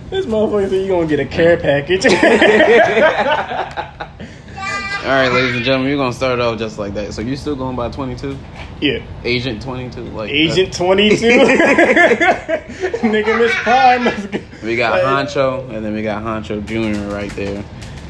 This motherfucker said you gonna get a care package. All right, ladies and gentlemen, we're gonna start off just like that. So you still going by 22? Yeah. Agent 22, like Agent 22. Nigga, Miss Prime. We got Honcho, and then we got Honcho Jr. right there.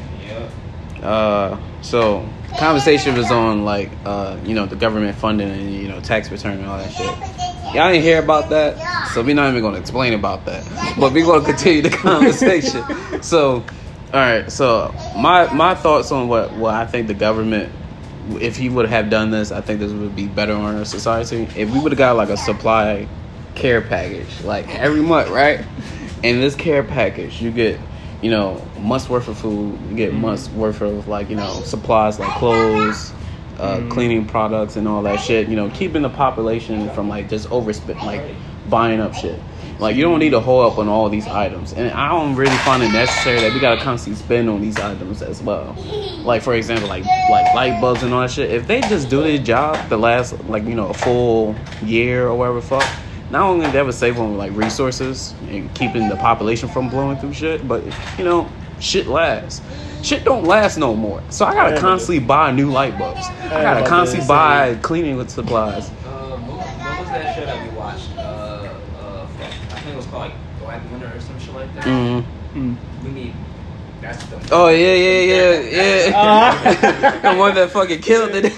So conversation was on like the government funding and tax return and all that shit. Y'all didn't hear about that, so we're not even gonna explain about that. But we're gonna continue the conversation. So, all right. So my thoughts on what I think the government, if he would have done this, I think this would be better on our society. If we would have got like a supply care package, like every month, right? And this care package, you get months worth of food, you get months worth of supplies like clothes, cleaning products and all that shit. Keeping the population from just overspend, buying up shit. You don't need to hold up on all these items, and I don't really find it necessary that we gotta constantly spend on these items as well. Like for example, like light bulbs and all that shit. If they just do their job the last a full year or whatever the fuck. Not only they would save on resources and keeping the population from blowing through shit, but shit lasts. Shit don't last no more. So I gotta constantly buy new light bulbs. I gotta constantly buy cleaning supplies. What was that show that we watched? I think it was called Black Winter or some shit like that. Mm-hmm. We need. That's the. Oh yeah. The one that fucking killed it.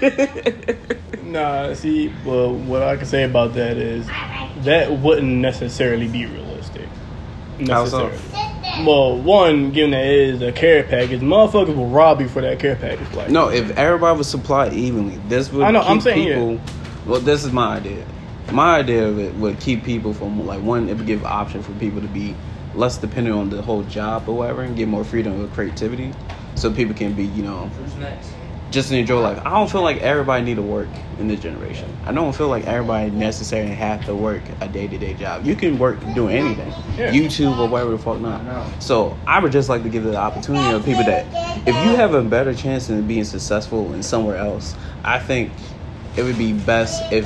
Nah, see, well, what I can say about that is that wouldn't necessarily be realistic. How so? Well, one, given that it is a care package, motherfuckers will rob you for that care package. No, if everybody was supplied evenly, this would keep people. Yeah. Well, this is my idea. My idea of it would keep people from one. It would give option for people to be less dependent on the whole job or whatever, and get more freedom of creativity, so people can be Who's next? just enjoy life. I don't feel like everybody need to work in this generation. I don't feel like everybody necessarily have to work a day-to-day job. You can work doing anything. Yeah. YouTube or whatever the fuck not. So I would just like to give the opportunity of people that if you have a better chance in being successful in somewhere else, I think it would be best if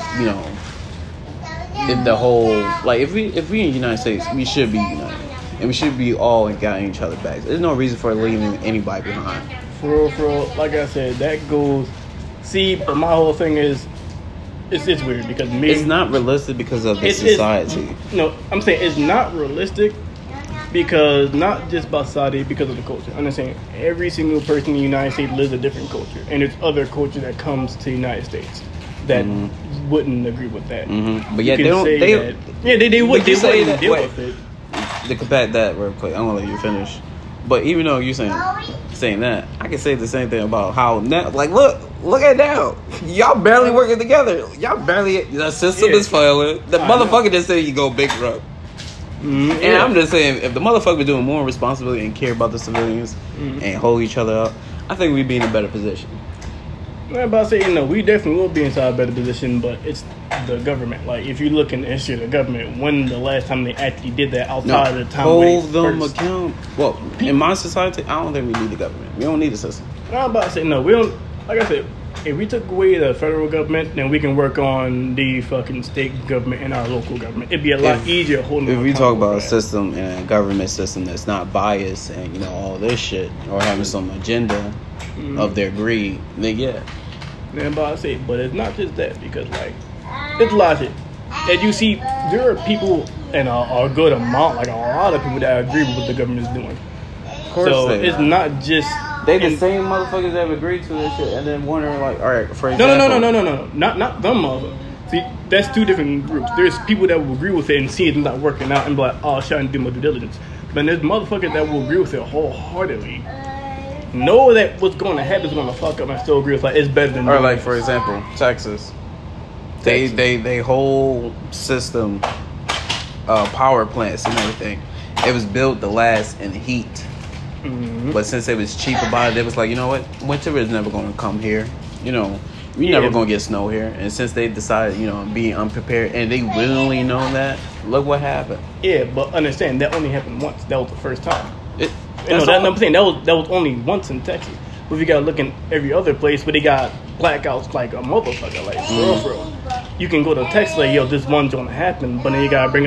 if the whole if we in the United States, we should be united. And we should be all got each other back. There's no reason for leaving anybody behind. For real, like I said, that goes. See, but my whole thing is, it's weird because it's not realistic because of the society. No, I'm saying it's not realistic because not just by society, because of the culture. I'm just saying every single person in the United States lives a different culture, and there's other culture that comes to the United States that wouldn't agree with that. Mm-hmm. But yeah, they would. They wouldn't deal with it. To combat that real quick, I'm gonna let you finish. But even though you're saying that, I can say the same thing about how now, look at now, y'all barely working together. Y'all barely. The system is failing. The motherfucker just said you go bankrupt. And I'm just saying, if the motherfucker was doing more responsibility and care about the civilians and hold each other up, I think we'd be in a better position. I'm about to say, we definitely will be inside a better position, but it's the government. If you look in the history of the government, when the last time they actually did that outside of the time hold them account. Well, in my society, I don't think we need the government. We don't need a system. I'm about to say, we don't. Like I said, if we took away the federal government, then we can work on the fucking state government and our local government. It'd be a lot easier holding them. If we talk about a system and a government system that's not biased and all this shit, or having some agenda of their greed, then yeah. I'm about to say, but it's not just that, because it's a lot of shit. As you see, there are people, and a good amount, a lot of people that agree with what the government is doing. Of course, so it's not just they the same motherfuckers that have agreed to this shit, and then wondering all right, for example, no, not them motherfuckers. See, that's two different groups. There's people that will agree with it and see it not working out and be like, oh, I shouldn't do my due diligence. But there's motherfuckers that will agree with it wholeheartedly. Know that what's going to happen is going to fuck up and still agree with it's better than. Or for example, Texas. They whole system, power plants and everything. It was built to last in heat. Mm-hmm. But since it was cheap about it, they was like, you know what? Winter is never going to come here. We're never going to get snow here. And since they decided, being unprepared, and they willingly know that, look what happened. Yeah, but understand, that only happened once. That was the first time. I'm saying that was only once in Texas. But we gotta look in every other place where they got blackouts like a motherfucker, for real. You can go to Texas this one's gonna happen, but then you gotta bring up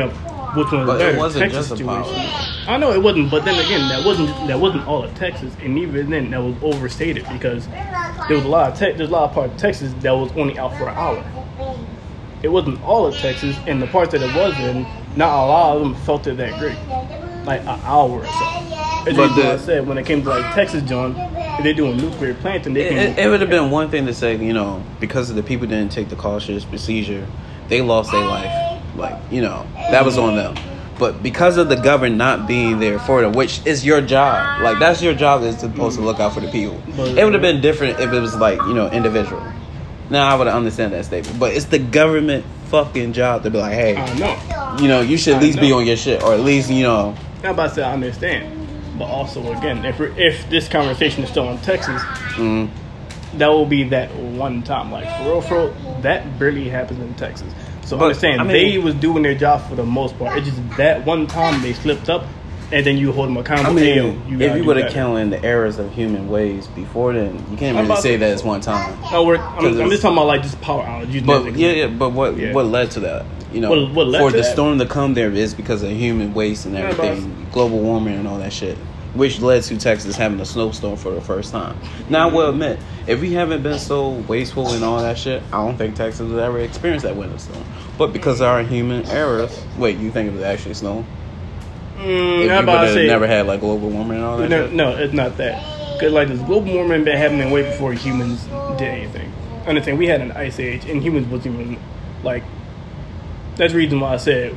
which one was But it better, wasn't Texas just a situation. power. I know it wasn't, but then again, that wasn't all of Texas, and even then, that was overstated because there was a lot of parts of Texas that was only out for an hour. It wasn't all of Texas, and the parts that it was in, not a lot of them felt it that great, like an hour or so. It's But just what I said when it came to like Texas, John, if they're doing nuclear plants and they can. It would have been one thing to say, you know, because the people didn't take the cautious procedure, they lost their life. Like, you know, that was on them. But because of the government not being there for them, which is your job, like that's your job, is supposed to look out for the people. It would have been different if it was like, you know, individual. Now I would understand that statement, but it's the government fucking job to be like, hey, I know. you know, you should at least be on your shit, or at least, you know. I'm about to say I understand, but also again, if this conversation is still in Texas, that will be that one time. Like for real, that barely happens in Texas. So understand, they was doing their job for the most part. It's just that one time they slipped up, and then you hold them accountable. If you would have counted the errors of human ways before then, you can't really say that it's one time. No, I'm just talking about like just power outages. But what led to that? You know, what led for to the that? storm to come there is because of human waste and everything, global warming and all that shit, which led to Texas having a snowstorm for the first time. Now I will admit, if we haven't been so wasteful and all that shit, I don't think Texas would ever experience that winter storm. But because of our human errors, wait, you think it was actually snow? If you would have never had like global warming and all that shit? No, it's not that. Because like this global warming been happening way before humans did anything. Understand? We had an ice age, and humans wasn't even like. That's the reason why I said,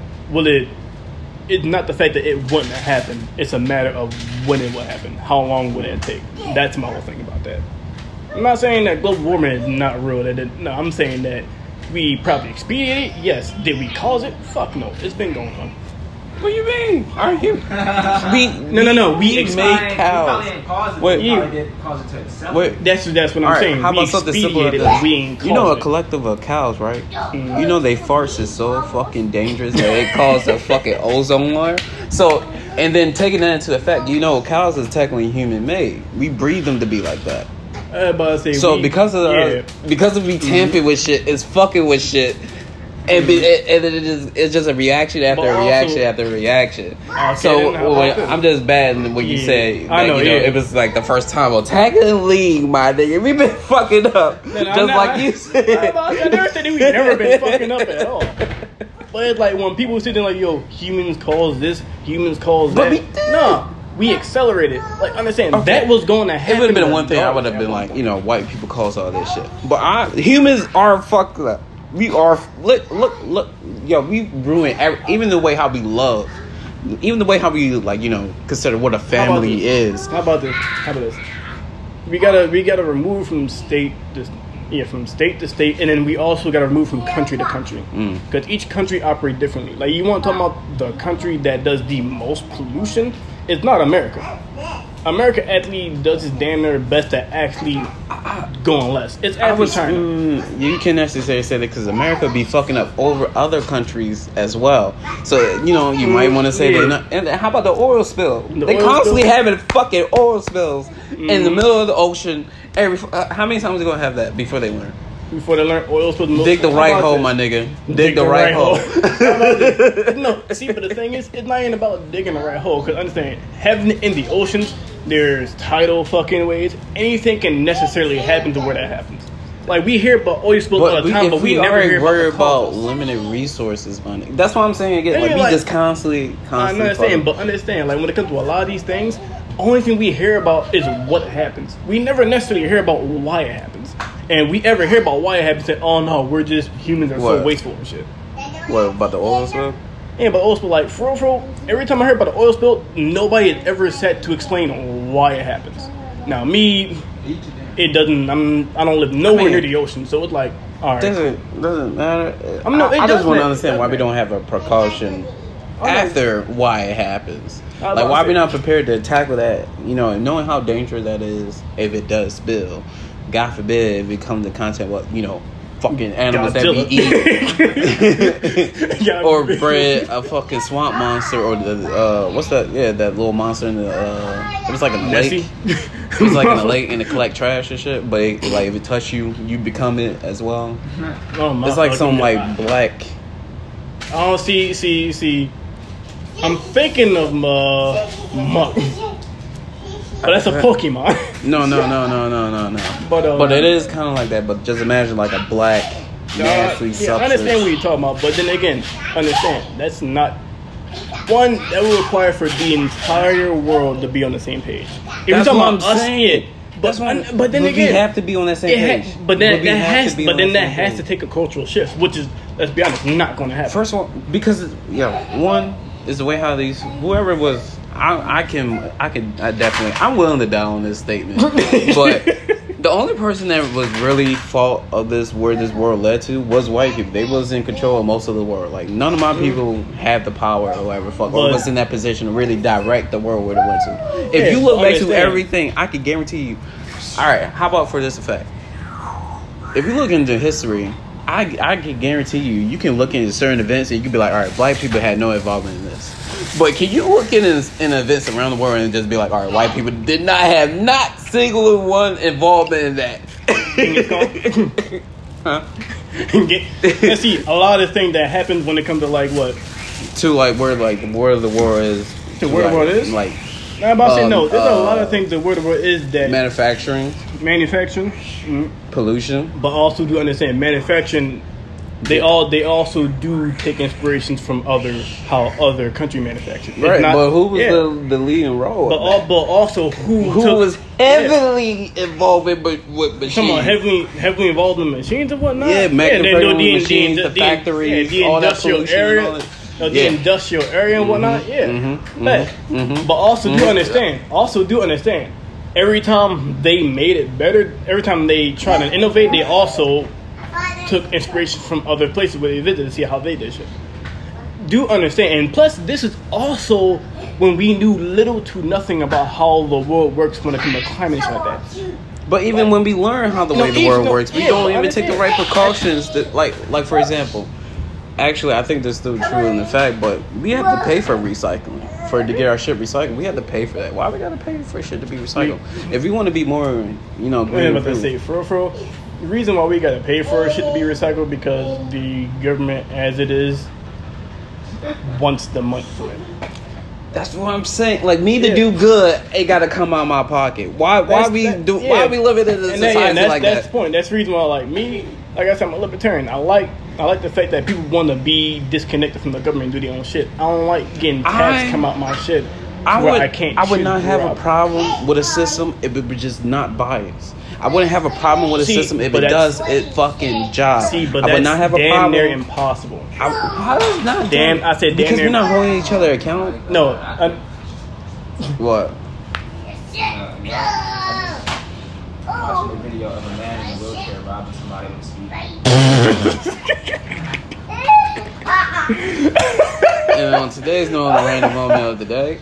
it's not the fact that it wouldn't have happened. It's a matter of when it would happen. How long would it take? That's my whole thing about that. I'm not saying that global warming is not real. No, I'm saying that we probably expedited it. Yes. Did we cause it? Fuck no. It's been going on. What do you mean? Are you? No. We made cows. Probably didn't cause it. Wait, We probably did cause it to itself. Wait. That's what I'm saying. How about something simple as this? We ain't You know, a caused it. collective of cows, right? You know, they farts is so fucking dangerous that it caused a fucking ozone layer. So, and then taking that into effect, you know, cows is technically human made. We breed them to be like that. Because of me tamping with shit, it's fucking with shit. And it's just a reaction after reaction after reaction. I'm just bad when you say it was like the first time. Well, technically, my nigga, we been fucking up. You said. I never said that we never been fucking up at all. But it's like when people sitting like, yo, humans cause this, humans cause that. We accelerated. Like, understand, that was going to happen. It would have been one thing. I would have been like, you know, white people cause all this shit. But humans are fucked up. We are look, yo. We ruin even the way how we love, even the way how we like, you know, consider what a family is. How about this? We gotta remove from state to state, and then we also gotta remove from country to country because each country operate differently. Like you want to talk about the country that does the most pollution? It's not America. America actually does its damn near best to actually go on less. It's actually China. You can necessarily say that because America be fucking up over other countries as well. So, you know, you might want to say they're not. And how about the oil spill? They constantly having fucking oil spills in the middle of the ocean. How many times are they going to have that before they learn? Before they learn oil spills. Dig the right hole, my nigga. Dig the right hole. No, see, but the thing is, it's not even about digging the right hole. Because understand, having it in the oceans, there's tidal fucking waves. Anything can necessarily happen to where that happens. Like we hear about oil spills all the time, but we never hear about limited resources, money. That's what I'm saying again. Like we just constantly. I understand, but understand, like when it comes to a lot of these things, only thing we hear about is what happens. We never necessarily hear about why it happens. And we ever hear about why it happens, say, oh no, we're just humans are so wasteful and shit. What about the oil spill? Yeah, but oil spill, like for real, every time I hear about the oil spill, nobody has ever said to explain why it happens. Now me, it doesn't. I don't live nowhere near the ocean, so it's like, all right, doesn't matter. I just want to understand why we don't have a precaution after why it happens. Like why we not prepared to tackle that? You know, knowing how dangerous that is if it does spill. God forbid if it comes to contact what, you know, fucking animals Godzilla. That we eat. Or bred a fucking swamp monster or the what's that? Yeah, that little monster in the it was like in a lake. It was like in a lake and it collect trash and shit. But like if it touch you, you become it as well. It's like some like black. Oh, see. I'm thinking of Muck. But that's a Pokemon. No. But it is kind of like that. But just imagine like a black, nasty substance. I understand what you're talking about, but then again, understand that's not one that will require for the entire world to be on the same page. If you're That's talking what I'm about us, saying. but then we again, have to be on that same page. but then that has has to take a cultural shift, which is, let's be honest, not going to happen. First of all, because one is the way how these whoever it was. I'm willing to die on this statement, but the only person that was really fault of this where this world led to was white people. They was in control of most of the world. Like none of my people had the power or whatever fuck or was in that position to really direct the world where it went to. If you look back to everything, I can guarantee you. All right, how about for this effect? If you look into history, I can guarantee you can look into certain events and you can be like, all right, black people had no involvement in this. But can you look in events around the world and just be like, all right, white people did not have not single one involvement in that? Huh? Let's see, a lot of things that happens when it comes to like what? To like where the world is. To where the world is? Like, I'm about to say no. There's a lot of things that where the world is that manufacturing, pollution, but also do understand manufacturing. They also do take inspirations from how other country manufacture. Right, but who was the leading role? But also who was heavily involved with machines? Come on, heavily involved in machines and whatnot. Yeah, manufacturing machines, the factories, the all that industrial pollution, area, all that. the industrial area and whatnot. But also do understand. Every time they made it better, every time they try to innovate, they also took inspiration from other places where they visited to see how they did shit. Do understand, and plus this is also when we knew little to nothing about how the world works when it comes to climate and like that. But even when we learn how the world works, we don't even take the right precautions. That, like for example, actually I think that's still true in the fact, but we have to pay for recycling to get our shit recycled. We have to pay for that. Why we gotta pay for shit to be recycled? If we want to be more, green, about to say for the reason why we gotta pay for our shit to be recycled because the government, as it is, wants the money for it. That's what I'm saying. Like me to do good, it gotta come out of my pocket. Why we living in a society like that? That's the point. That's the reason why, like I said, I'm a libertarian. I like the fact that people want to be disconnected from the government and do their own shit. I don't like getting tax come out my shit. I would not have a problem with a system if it was just not biased. I wouldn't have a problem with a system if it does its fucking job. But I would not have a damn problem. near impossible. How is it not damn? I said damn because near. we're not holding each other accountable. No. What? Watching a video of a man in a wheelchair robbing somebody with a speed. And on today's No Random Moment of the Day.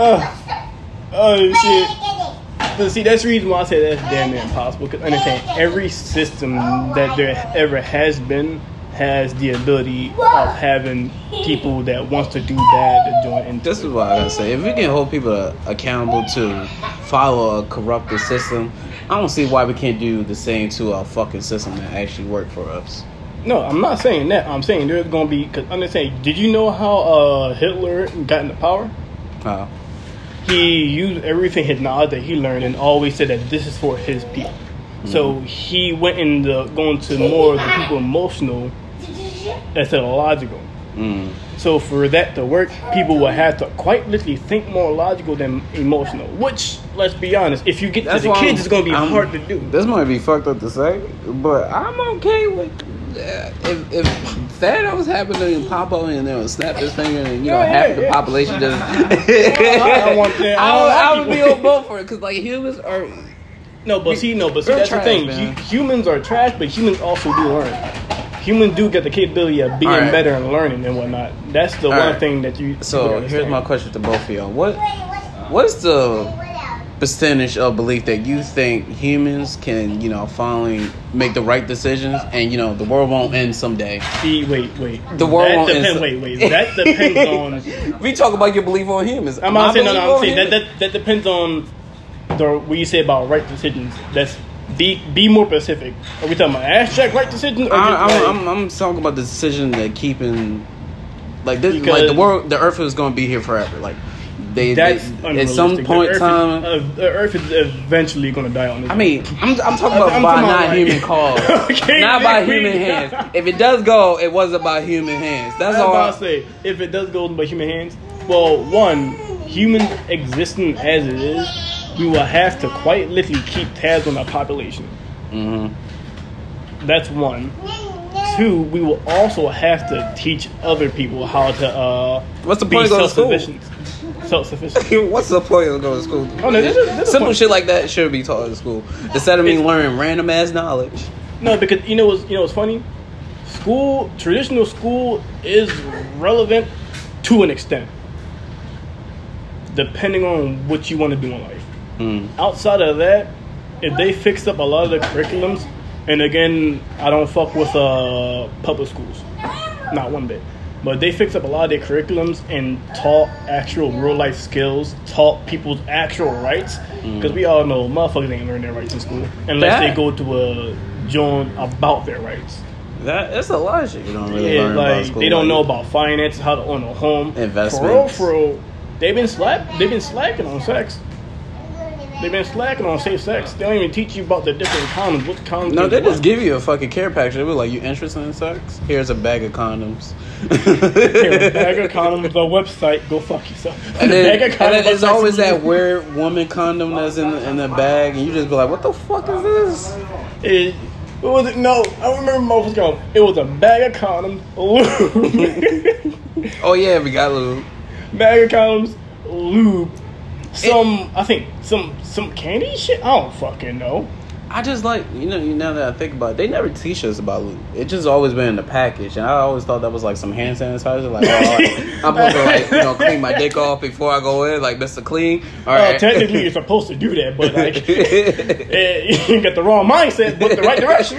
Shit. But see, that's the reason why I say that's damn near impossible. Because understand, every system that there ever has been has the ability of having people that wants to do bad to join into. This is what I gotta say. If we can hold people accountable to follow a corrupted system, I don't see why we can't do the same to a fucking system that actually worked for us. No, I'm not saying that. I'm saying there's gonna be. Cause understand, did you know how Hitler got into power? How? He used everything, his knowledge that he learned, and always said that this is for his people. Mm-hmm. So he went into going to more of the people emotional instead of logical. Mm. So for that to work, people will have to quite literally think more logical than emotional. Which, let's be honest, if you get to the kids, it's going to be hard to do. This might be fucked up to say, but I'm okay with if Thanos happened to pop up and then snap his finger and half the population just. I would be on both for it because like humans are. But see, that's the thing. Humans are trash, but humans also do learn. Humans do get the capability of being better and learning and whatnot. That's the one thing that you. So here's my question to both of y'all: What's the percentage of belief that you think humans can, finally make the right decisions and the world won't end someday? See, wait. The world won't end. Wait. That depends on. We talk about your belief on humans. I'm saying that depends on what you say about right decisions. That's. Be more specific. Are we talking about ass check right decisions? Or I'm talking about the decision that keeping Like this, like the Earth is going to be here forever. Like that's at some point in time, the Earth is eventually going to die on this. I mean, I'm talking about by not human cause, okay, not by human hands. If it does go, it wasn't by human hands. That's all I say. If it does go by human hands, well, one, humans existing as it is, we will have to quite literally keep tabs on our population. That's one. Two, we will also have to teach other people how to what's the point of going to school? Self-sufficient. What's the point of going to school? Oh, no, there's simple shit like that should be taught in school instead of me learning random ass knowledge. No, because you know what's funny? Traditional school is relevant to an extent, depending on what you want to do in life. Outside of that, if they fix up a lot of the curriculums, and again, I don't fuck with public schools, not one bit. But they fix up a lot of their curriculums and taught actual real life skills, taught people's actual rights. Because we all know motherfuckers ain't learn their rights in school unless they go to a joint about their rights. That's a lot of shit you don't really learn about school. They don't know about finance, how to own a home. Investments. For real, they've been slacking on sex. They've been slacking on safe sex. They don't even teach you about the different condoms. What condoms? No, they just give you a fucking care package. They be like, "You interested in sex? Here's a bag of condoms." Here's a bag of condoms. The website. Go fuck yourself. And then it's always that weird woman condom that's in the bag, and you just be like, "What the fuck is this?" It was no. I remember motherfuckers going. It was a bag of condoms. Oh yeah, we got lube. Bag of condoms, lube. I think some candy shit. I don't fucking know. I just like now that I think about it, they never teach us about lube. It just always been in the package, and I always thought that was like some hand sanitizer. Like, I'm supposed to clean my dick off before I go in, like Mr. Clean. All right. Technically, you're supposed to do that, but like you got the wrong mindset, but the right direction.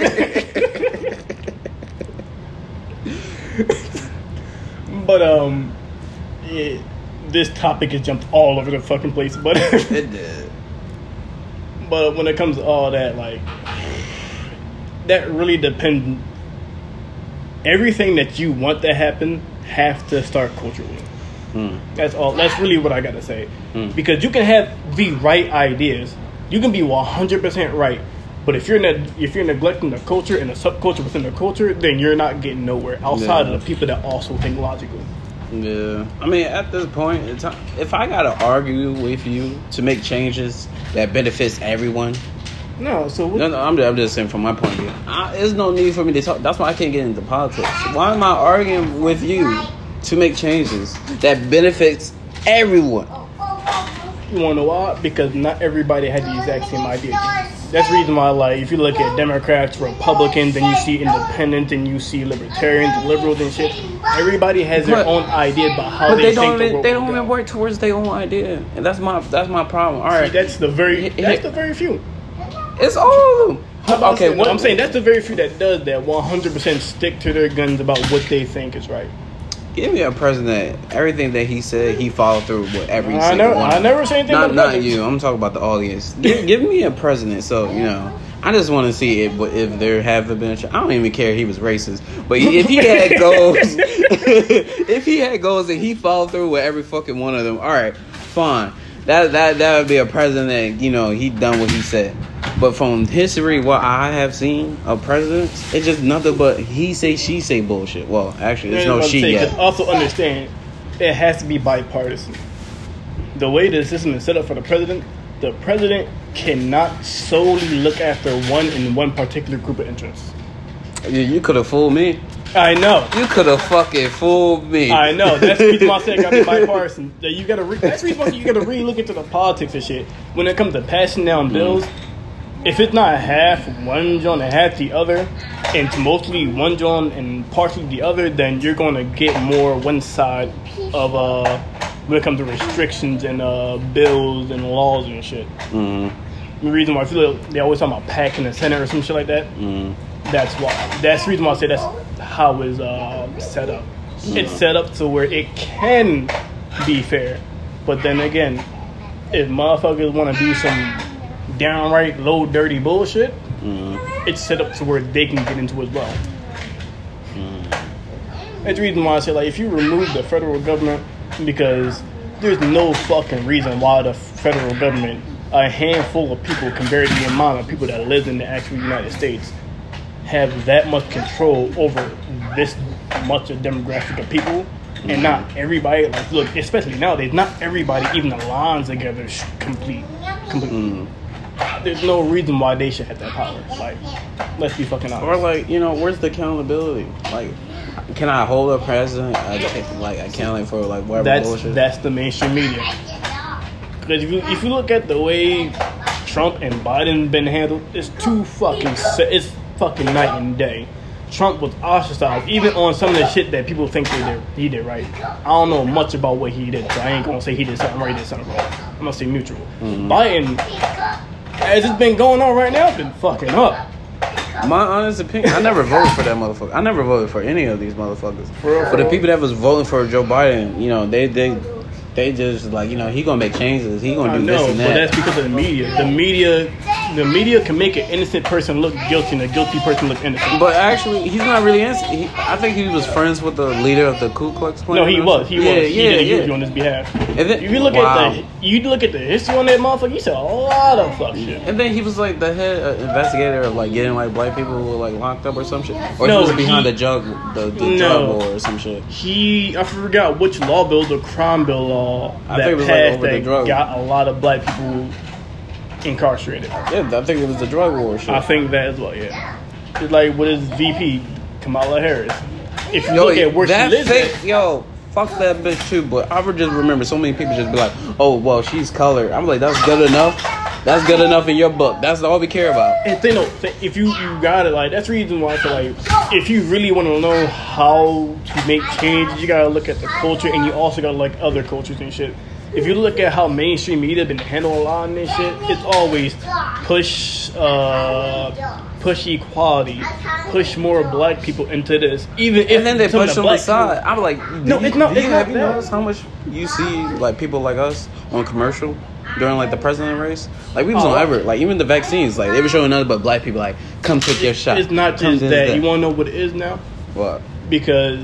But yeah. This topic has jumped all over the fucking place, but it did. But when it comes to all that, like, that really depends. Everything that you want to happen have to start culturally. That's all. That's really what I gotta say. Because you can have the right ideas, you can be 100% right, but if you're neglecting the culture and the subculture within the culture, then you're not getting nowhere outside of the people that also think logically. Yeah, I mean, at this point in time, if I gotta argue with you to make changes that benefits everyone, no. I'm just saying from my point of view, there's no need for me to talk. That's why I can't get into politics. Why am I arguing with you to make changes that benefits everyone? You wanna know why? Because not everybody had the exact same idea. That's the reason why, like, if you look at Democrats, Republicans, and you see independents, and you see libertarians, liberals, and shit, everybody has their own idea about how they think the world they don't even work towards their own idea, and that's my problem. All right, see, that's the very few. It's all of them. Okay, I'm saying that's the very few that does that 100% stick to their guns about what they think is right. Give me a president. Everything that he said, he followed through with every single one. I never say anything. Not you. I'm talking about the audience. Give me a president. So I just want to see if there have been. I don't even care. He was racist, but if he had goals, and he followed through with every fucking one of them, all right, fine. That would be a president. He done what he said. But from history, what I have seen of presidents, it's just nothing but he say, she say bullshit. Well, actually, there's no she yet. Also understand, it has to be bipartisan. The way the system is set up for the president cannot solely look after one particular group of interests. You could have fooled me. I know. You could have fucking fooled me. I know. That's the reason why I said it got to be bipartisan. That's the reason why you got to really look into the politics and shit. When it comes to passing down bills, if it's not half one joint and half the other, and it's mostly one joint and partially the other, then you're going to get more one side of when it comes to restrictions and bills and laws and shit. The reason why I feel like they always talk about PAC in the Senate or some shit like that. That's why. That's the reason why I say that's how it's set up. It's set up to where it can be fair, but then again, if motherfuckers want to do some downright low dirty bullshit, it's set up to where they can get into as well. That's the reason why I say, like, if you remove the federal government, because there's no fucking reason why the federal government, a handful of people compared to the amount of people that live in the actual United States, have that much control over this much a demographic of people. And not everybody, like, look, especially nowadays, not everybody even aligns together completely. There's no reason why they should have that power. Like, let's be fucking honest. Or like, you know, where's the accountability? Like, can I hold a president accounting for like whatever bullshit? That's the mainstream media. Because if you look at the way Trump and Biden been handled, it's it's fucking night and day. Trump was ostracized, even on some of the shit that people think he did right. I don't know much about what he did, so I ain't gonna say he did something right, he did something wrong. I'm gonna say neutral. Biden, as it's been going on right now, been fucking up. My honest opinion, I never voted for that motherfucker. I never voted for any of these motherfuckers. For the people that was voting for Joe Biden, you know, they just like, you know, he gonna make changes. He gonna do this and that. But that's because of the media. The media can make an innocent person look guilty and a guilty person look innocent. But actually, he's not really innocent. I think he was friends with the leader of the Ku Klux Klan. No, he was. He did a huge on his behalf. And then, if you look at the history on that motherfucker, you saw a lot of fuck shit. And then he was like the head investigator of like getting like black people like locked up or some shit. Or no, he was behind the drug war or some shit. I forgot which law bill, the crime bill law that passed that got a lot of black people incarcerated. Yeah, I think it was the drug war shit. I think that as well, yeah. It's like with his VP, Kamala Harris. If you look at where she lives at, fuck that bitch too, but I would just remember so many people just be like, oh, well, she's colored. I'm like, that's good enough. That's good enough in your book. That's all we care about. And if you got it, like, that's the reason why I feel like if you really want to know how to make changes, you got to look at the culture, and you also got to like other cultures and shit. If you look at how mainstream media been handling a lot of this shit, it's always push equality, push more black people into this. And then they push them aside. I'm like, have you noticed how much you see like people like us on commercial during like the president race? Like we was on Everett, like even the vaccines, like they were showing nothing but black people like, come take your shot. It's not just that. You want to know what it is now? What? Because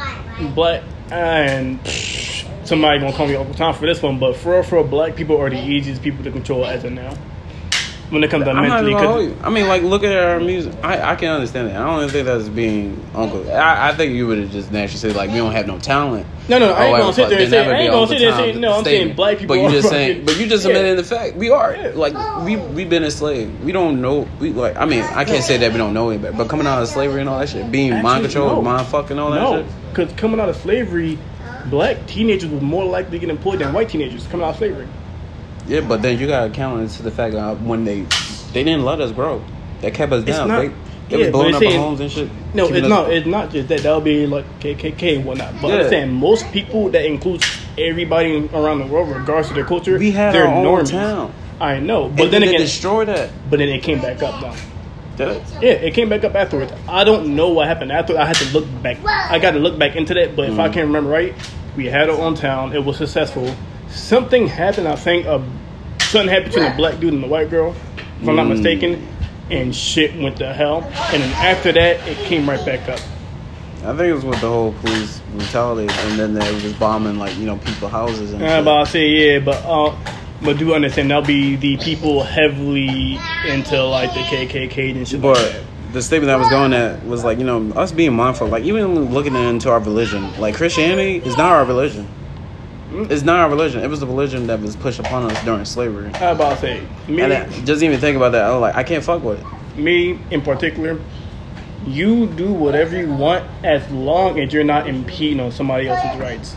black and somebody gonna call me all the time for this one, but for black people are the easiest people to control as of now. When it comes to mentally, I mean, like, look at our music. I can understand that. I don't think that's being uncle. I think you would have just naturally said like we don't have no talent. No, I ain't gonna sit there and say. No, I'm saying black people. But you just saying. But you just admitted the fact we are like we've been enslaved. We don't know. I mean, I can't say that we don't know any better. But coming out of slavery and all that shit, being mind controlled, mind fucking all that shit. No, because coming out of slavery, black teenagers were more likely to get employed than white teenagers coming out of slavery. Yeah, but then you gotta count into the fact that when they didn't let us grow, they kept us down. They was blowing up our homes and shit. No, it's not just that. That'll be like KKK and whatnot. But I'm saying most people, that includes everybody around the world, regardless of their culture, we had our own town. I know, but then again, destroyed that. But then it came back up now. Did it? Yeah, it came back up afterwards. I don't know what happened after. I had to look back. I got to look back into that. But if I can't remember right, we had our own town. It was successful. Something happened. I think something happened between the black dude and the white girl, if I'm not mistaken, and shit went to hell. And then after that, it came right back up. I think it was with the whole police brutality, and then they were just bombing like people's houses and shit. But I say but do understand there'll be the people heavily into like the KKK and shit. But like that. The statement I was going at was like us being mindful, like even looking into our religion, like Christianity is not our religion. It's not our religion. It was the religion that was pushed upon us during slavery. How about say me? And just even think about that. I was like, I can't fuck with it. Me in particular, you do whatever you want as long as you're not impeding on somebody else's rights.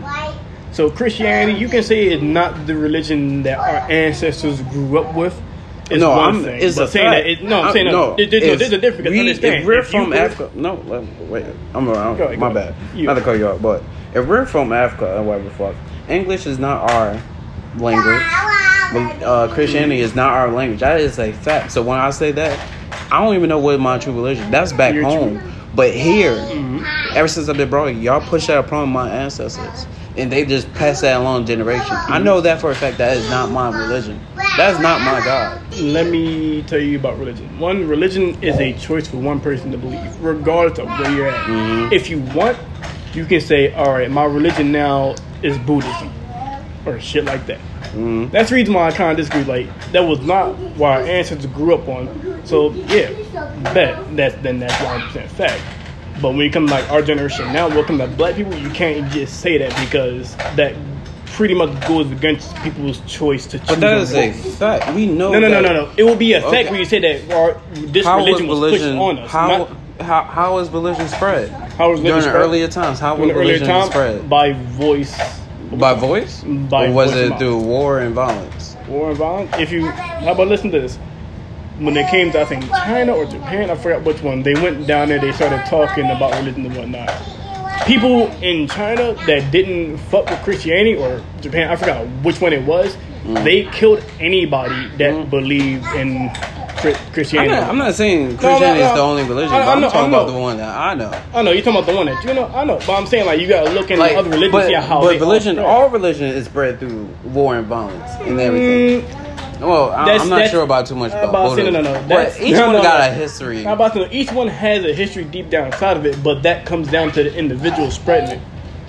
So Christianity, you can say it's not the religion that our ancestors grew up with. It's one thing. It's but a saying fact. that no, I'm saying no. There's a difference. If we're from Africa, wait, my bad. Not to cut you off, but if we're from Africa or whatever the fuck, English is not our language. Christianity is not our language. That is a fact. So when I say that, I don't even know what my true religion. That's back home. True. But here, ever since I've been brought, y'all push that upon my ancestors. And they just pass that along generation. I know that for a fact. That is not my religion. That's not my God. Let me tell you about religion. Religion is a choice for one person to believe, regardless of where you're at. If you want you can say, all right, my religion now is Buddhism or shit like that. Mm-hmm. That's the reason why I kind of disagree. Like, that was not what our ancestors grew up on. So, yeah, that's 100% fact. But when it comes to, like, our generation now, when it comes to black people, you can't just say that because that pretty much goes against people's choice to choose. But that is on a what. fact. We know. No. It will be a fact Okay. when you say that this religion was pushed on us. How was religion spread? How was religion during spread? the earlier times? How was During the earlier religion time, spread? by voice. By voice? By or was voice it mouth. through war and violence? War and violence. How about listen to this? When they came to, I think, China or Japan, I forgot which one. They went down there. They started talking about religion and whatnot. People in China that didn't fuck with Christianity or Japan, I forgot which one it was. They killed anybody that believed in Christianity. I'm not saying Christianity is the only religion, but I'm talking about the know. one that I know. I know you're talking about the one that you know. I know, but I'm saying like you gotta look into Like, other religions, but, see how but they religion, all all religion is spread through war and violence and everything. Well, I'm not sure about too much about Buddhism. No. But each one got a history. I'm about to know, each one has a history deep down inside of it, but that comes down to the individual spreading it.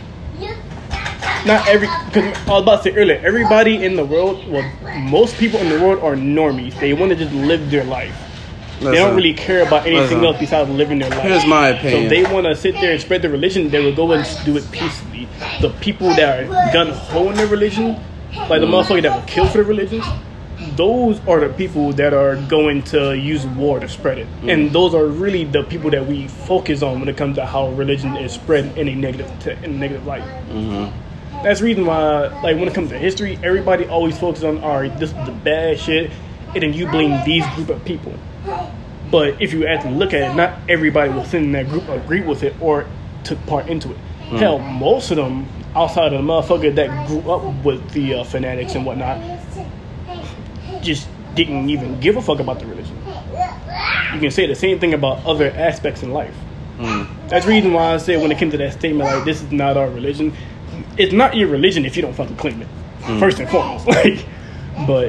Not every, because I was about to say earlier, everybody in the world, well, most people in the world are normies. They want to just live their life. They don't really care about anything else besides living their life. Here's my opinion. So they want to sit there and spread their religion. They will go and do it peacefully. The people that are gun-ho in their religion, like the motherfucker that will kill for their religions, those are the people that are going to use war to spread it. And those are really the people that we focus on when it comes to how religion is spread in a negative light. That's the reason why, like, when it comes to history, everybody always focuses on, all right, this is the bad shit, and then you blame these group of people. But if you actually look at it, not everybody within that group agreed with it or took part into it. Hell, most of them, outside of the motherfucker that grew up with the fanatics and whatnot, just didn't even give a fuck about the religion. You can say the same thing about other aspects in life. That's the reason why I say when it came to that statement, like, this is not our religion. It's not your religion if you don't fucking claim it, first and foremost. Like, but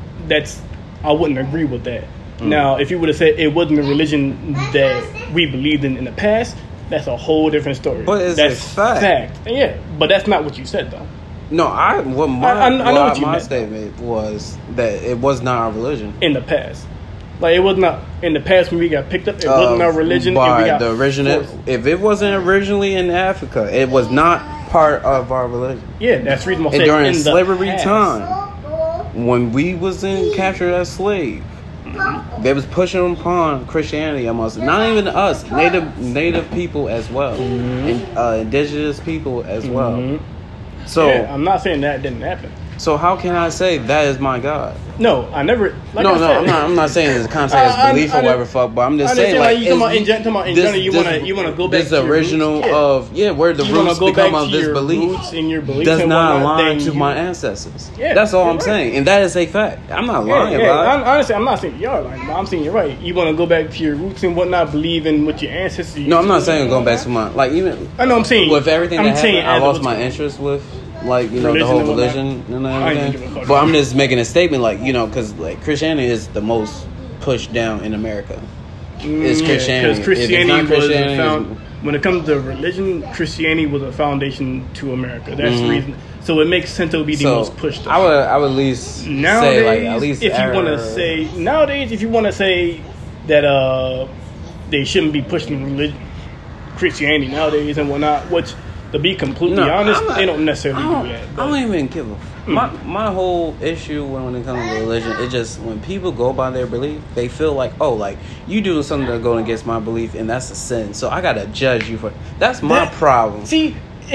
I wouldn't agree with that. Now, if you would have said it wasn't a religion that we believed in the past, that's a whole different story. But that's a fact. Yeah, but that's not what you said, though. No, I know what my meant. statement was that it was not our religion. In the past. Like, it was not in the past when we got picked up. It wasn't our religion. By and we got the original, forced. if it wasn't originally in Africa, it was not part of our religion. Yeah, that's the reason why I And said during in the slavery past. time, when we was captured as slaves, they was pushing upon Christianity almost. Not even us, native people as well, and indigenous people as well. So Yeah, I'm not saying that didn't happen. So how can I say that is my God? No, I never. Like No, I said, I'm not saying it's a context of belief or whatever fuck, but I'm just saying like you talking about in general. You want to go back this to your original roots? where the You wanna roots go become back of to this your belief roots and your beliefs does and not whatnot, align then to my ancestors. Yeah, That's all you're I'm right. saying, and that is a fact. I'm not lying about it. Honestly, I'm not saying you're lying. I'm saying you're right. You want to go back to your roots and whatnot, believe in what your ancestors. No, I'm not saying going back to my even. I know. I'm saying with everything that happened, I lost my interest. interest with. Like, the Religion whole and whatnot. religion and I ain't everything. give a fuck. But I'm just making a statement, like, because like Christianity is the most pushed down in America. It's Christianity. Because Christianity If it's not was Christianity, when it comes to religion, Christianity was a foundation to America. That's the reason. So it makes sense it would be the most pushed. I would at least Nowadays, say like at least if you want to say nowadays, if you want to say that they shouldn't be pushing religion, Christianity nowadays and whatnot, which to be completely honest, they don't necessarily do that. I don't even give a. My whole issue when it comes to religion, it just when people go by their belief, they feel like, oh, like you doing something that's going against my belief, and that's a sin. So I gotta judge you for. That's my problem. See,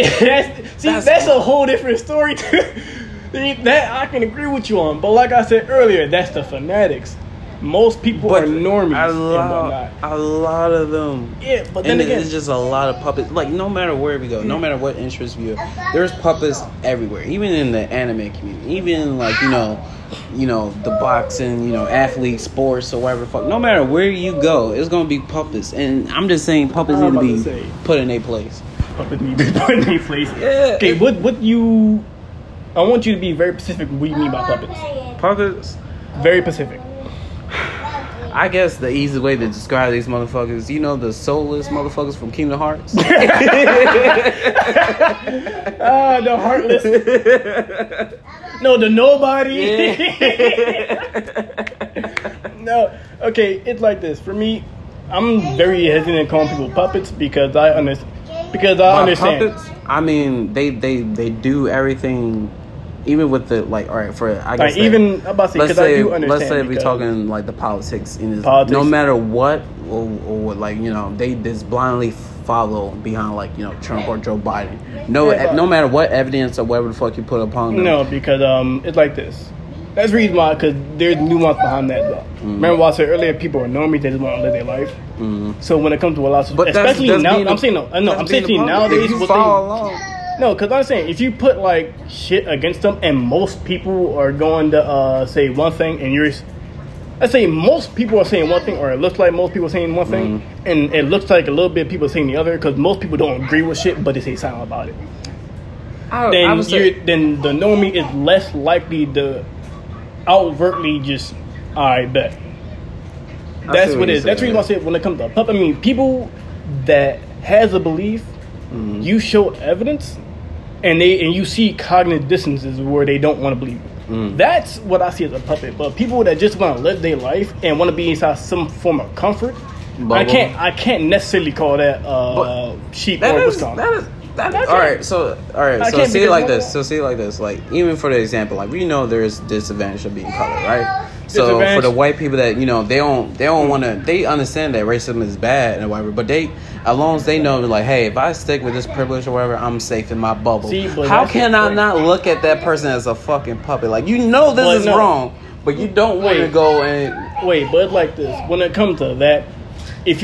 that's a whole different story. That I can agree with you on, but like I said earlier, that's the fanatics. Most people are normies and whatnot. A lot of them. Yeah, but then and again, it's just a lot of puppets. Like, no matter where we go, no matter what interest we have, there's puppets everywhere. Even in the anime community, even like the boxing, athletes, sports, or whatever. Fuck. No matter where you go, it's gonna be puppets. And I'm just saying, puppets need to be put in their place. Puppets need to be put in their place. Yeah. Okay, what you? I want you to be very specific. What you mean by puppets? Puppets. Very specific. I guess the easy way to describe these motherfuckers, you know, the soulless motherfuckers from Kingdom Hearts. The heartless. No, the nobody. No, okay, it's like this. For me, I'm very hesitant calling people puppets because I understand. Puppets, I mean, they do everything, even with the like. All right, for I guess like, even I'm about to say, because I do understand. Let's say we're talking like the politics in this. No matter what or like, you know, they just blindly follow behind like, you know, Trump or Joe Biden. No matter what evidence or whatever the fuck you put upon them. No, because it's like this. That's the reason why, because there's nuance behind that. Remember what I said earlier? People are normies; they just want to live their life. So when it comes to a lot of, especially now, I'm saying nowadays. You follow along. No, because I'm saying if you put like shit against them, and most people are going to say one thing, and let's say most people are saying one thing, or it looks like most people are saying one thing, and it looks like a little bit of people saying the other, because most people don't agree with shit, but they say silent about it. Then the normie is less likely to overtly just, I bet. That's what it is. That's the reason why I said when it comes to puppet, I mean, people that has a belief, you show evidence, and you see cognitive dissonances where they don't want to believe it. That's what I see as a puppet. But people that just want to live their life and want to be inside some form of comfort, I can't necessarily call that sheep or what's called. All right. So see it like this. Like, even for the example, like, we know there's disadvantage of being colored, right? So for the white people that, you know, they don't want to, they understand that racism is bad and whatever, but as long as they know, like, hey, if I stick with this privilege or whatever, I'm safe in my bubble. How can I not look at that person as a fucking puppet? Like, you know this is wrong, but you don't want to go and wait. But it's like this. When it comes to that, let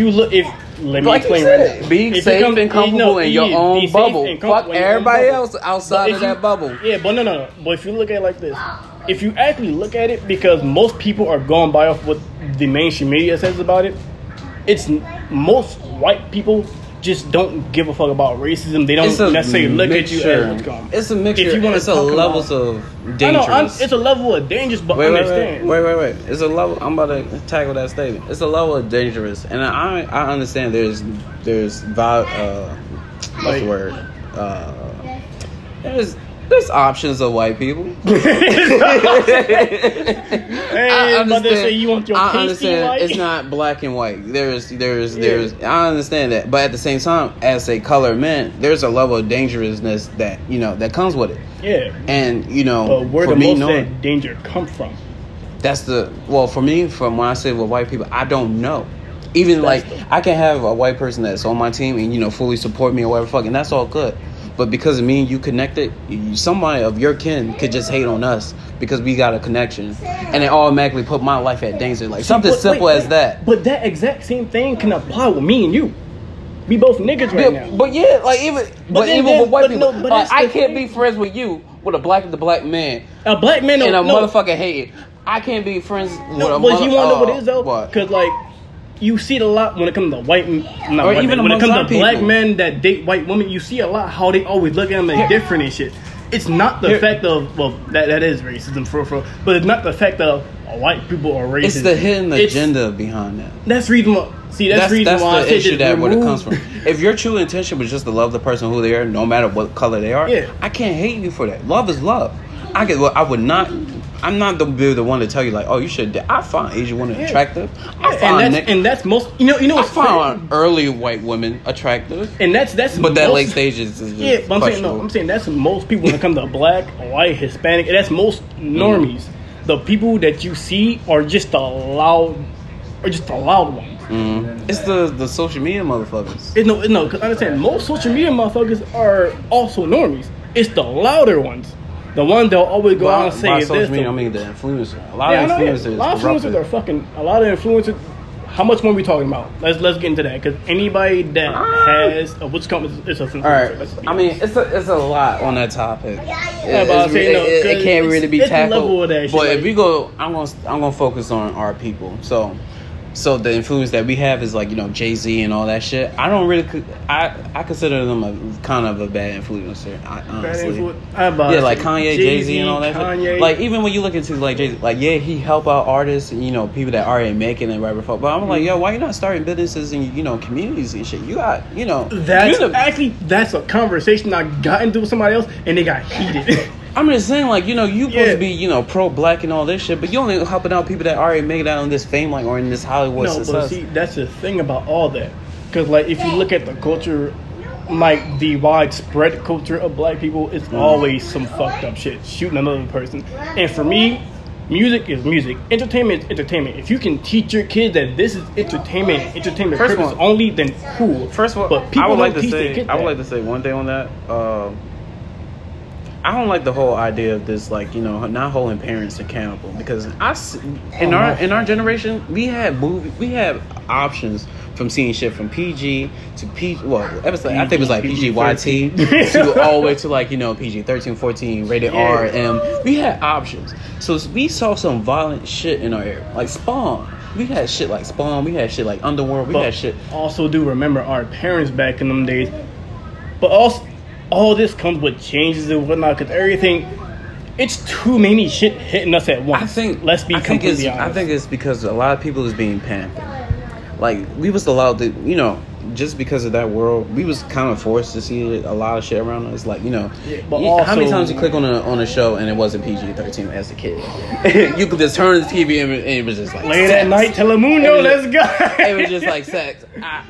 me explain right now. Be safe and comfortable in your own bubble. Fuck everybody else outside of that bubble. Yeah, but no. But if you look at it like this, if you actually look at it, because most people are going by off what the mainstream media says about it, it's most white people just don't give a fuck about racism. They don't necessarily look at you as what's going on. It's a mixture. If you want to levels of dangerous. It's a level of dangerous, but understand. Wait. It's a level. I'm about to tackle that statement. It's a level of dangerous, and I understand. There's what's the word? There's options of white people. I understand. It's not black and white. There's. I understand that, but at the same time, as a colored man, there's a level of dangerousness that, you know, that comes with it. Yeah. And, you know, but where does most of that danger come from? That's for me, from when I say with white people, I don't know. Even I can have a white person that's on my team and, you know, fully support me or whatever, fucking, that's all good. But because of me and you connected, somebody of your kin could just hate on us because we got a connection, and it automatically put my life at danger. Like, something simple as that. But that exact same thing can apply with me and you. We both niggas right now. But yeah, like even with white people, I can't be friends with you with a black man. A black man and a motherfucker hating. I can't be friends with a motherfucker. But you want to know what it is though? Because like, you see it a lot when it comes to when it comes to black men that date white women. You see a lot how they always look at them as different and shit. It's not the fact of that is racism for, but it's not the fact of white people are racist. It's the hidden agenda behind that. That's the reason why. See, that's the reason why I issue that where it comes from. If your true intention was just to love the person who they are, no matter what color they are, I can't hate you for that. Love is love. I would not. I'm not the one to tell you like, oh, you should. I find Asian women attractive. And that's most. You know. I find early white women attractive. And that's. But that late stages is just but I'm saying that's most people when it comes to black, white, Hispanic. And that's most normies. The people that you see are just the loud ones. It's the social media motherfuckers. No. Because understand, most social media motherfuckers are also normies. It's the louder ones. The one they'll always go out and say this. Media, I mean the influencer. A lot of influencers are fucking. A lot of influencers. How much more are we talking about? Let's get into that, because anybody that has what's called is a influencer. All right. I mean, it's a lot on that topic. It can't really be tackled. But if we go, I'm gonna focus on our people. So So the influence that we have is like, you know, Jay-Z and all that shit. I don't really, I consider them a kind of a bad influencer, honestly. Yeah, like Kanye, Jay-Z and all that shit. Like, even when you look into like Jay-Z, like, yeah, he help out artists, you know, people that already making and whatever. But I'm like, yo, why you not starting businesses in, you know, communities and shit? You got, you know. That's a conversation I got into with somebody else and they got heated. I'm just saying, like, you know, you supposed to be, you know, pro-black and all this shit, but you only helping out people that already make it out in this fame, like, or in this Hollywood success. But see, that's the thing about all that. Because, like, if you look at the culture, like, the widespread culture of black people, it's always some fucked up shit, shooting another person. And for me, music is music. Entertainment is entertainment. If you can teach your kids that this is entertainment purpose only, then cool. First of all, but people I would like don't to teach their kids say, I would that. like to say one thing on that. I don't like the whole idea of this, like, you know, not holding parents accountable, because in our generation we had options from seeing shit from PG to PG. Well, episode I think it was like PG-YT to all the way to, like, you know, PG-13, 14, rated R, M. We had options, so we saw some violent shit in our era, like Spawn. We had shit like Spawn. We had shit like Underworld. We had shit. Also, do remember our parents back in them days, but also. All this comes with changes and whatnot, because everything, it's too many shit hitting us at once. Let's be completely honest. I think it's because a lot of people is being pampered. Like, we was allowed to, you know, just because of that world, we was kind of forced to see a lot of shit around us. Like, you know, but also, how many times you click on a show and it wasn't PG-13 as a kid? You could just turn the TV and it was just like late at night, Telemundo, let's go. It was just like sex.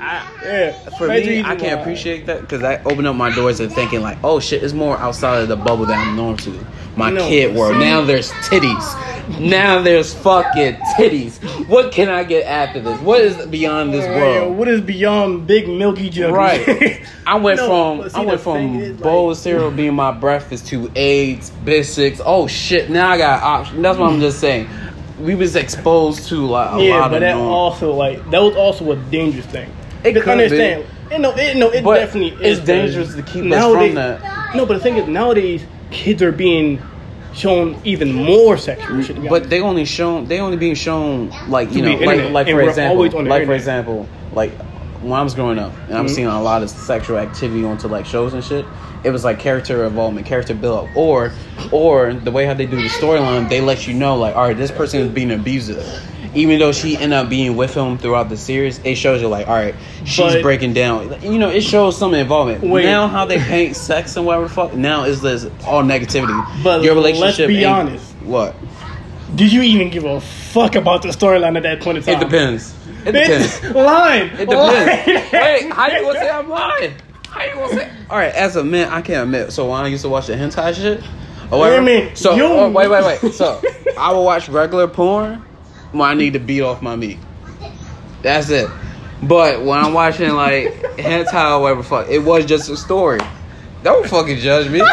For me, I can't appreciate that, because that opened up my doors to thinking like, oh shit, it's more outside of the bubble that I'm known to. My kid world. Now there's titties. Now there's fucking titties. What can I get after this? What is beyond this world? What is beyond big milky juggies? Right. I went from bowl of cereal being my breakfast to eggs, biscuits. Oh shit! Now I got options. That's what I'm just saying. We was exposed to like a lot of. That was also a dangerous thing. It could understand. Be. It definitely is. It's dangerous to keep us from that. No, but the thing is, nowadays kids are being shown even more sexual shit. But they only being shown, like, you know, like for example, like when I was growing up and I was seeing a lot of sexual activity onto like shows and shit. It was like character involvement, character build up, or the way how they do the storyline, they let you know like, all right, this person is being abusive. Even though she ended up being with him throughout the series, it shows you like, all right, she's breaking down. You know, it shows some involvement. Now how they paint sex and whatever the fuck, now is this all negativity. But your relationship. Let's be honest. What? Did you even give a fuck about the storyline at that point in time? It depends. It depends. Lying. It depends. Wait, how you gonna say I'm lying? How you gonna say? All right, as a man, I can't admit. So when I used to watch the hentai shit, or whatever. So wait. So I will watch regular porn when I need to beat off my meat. That's it. But when I'm watching like hentai or whatever, fuck, it was just a story. Don't fucking judge me.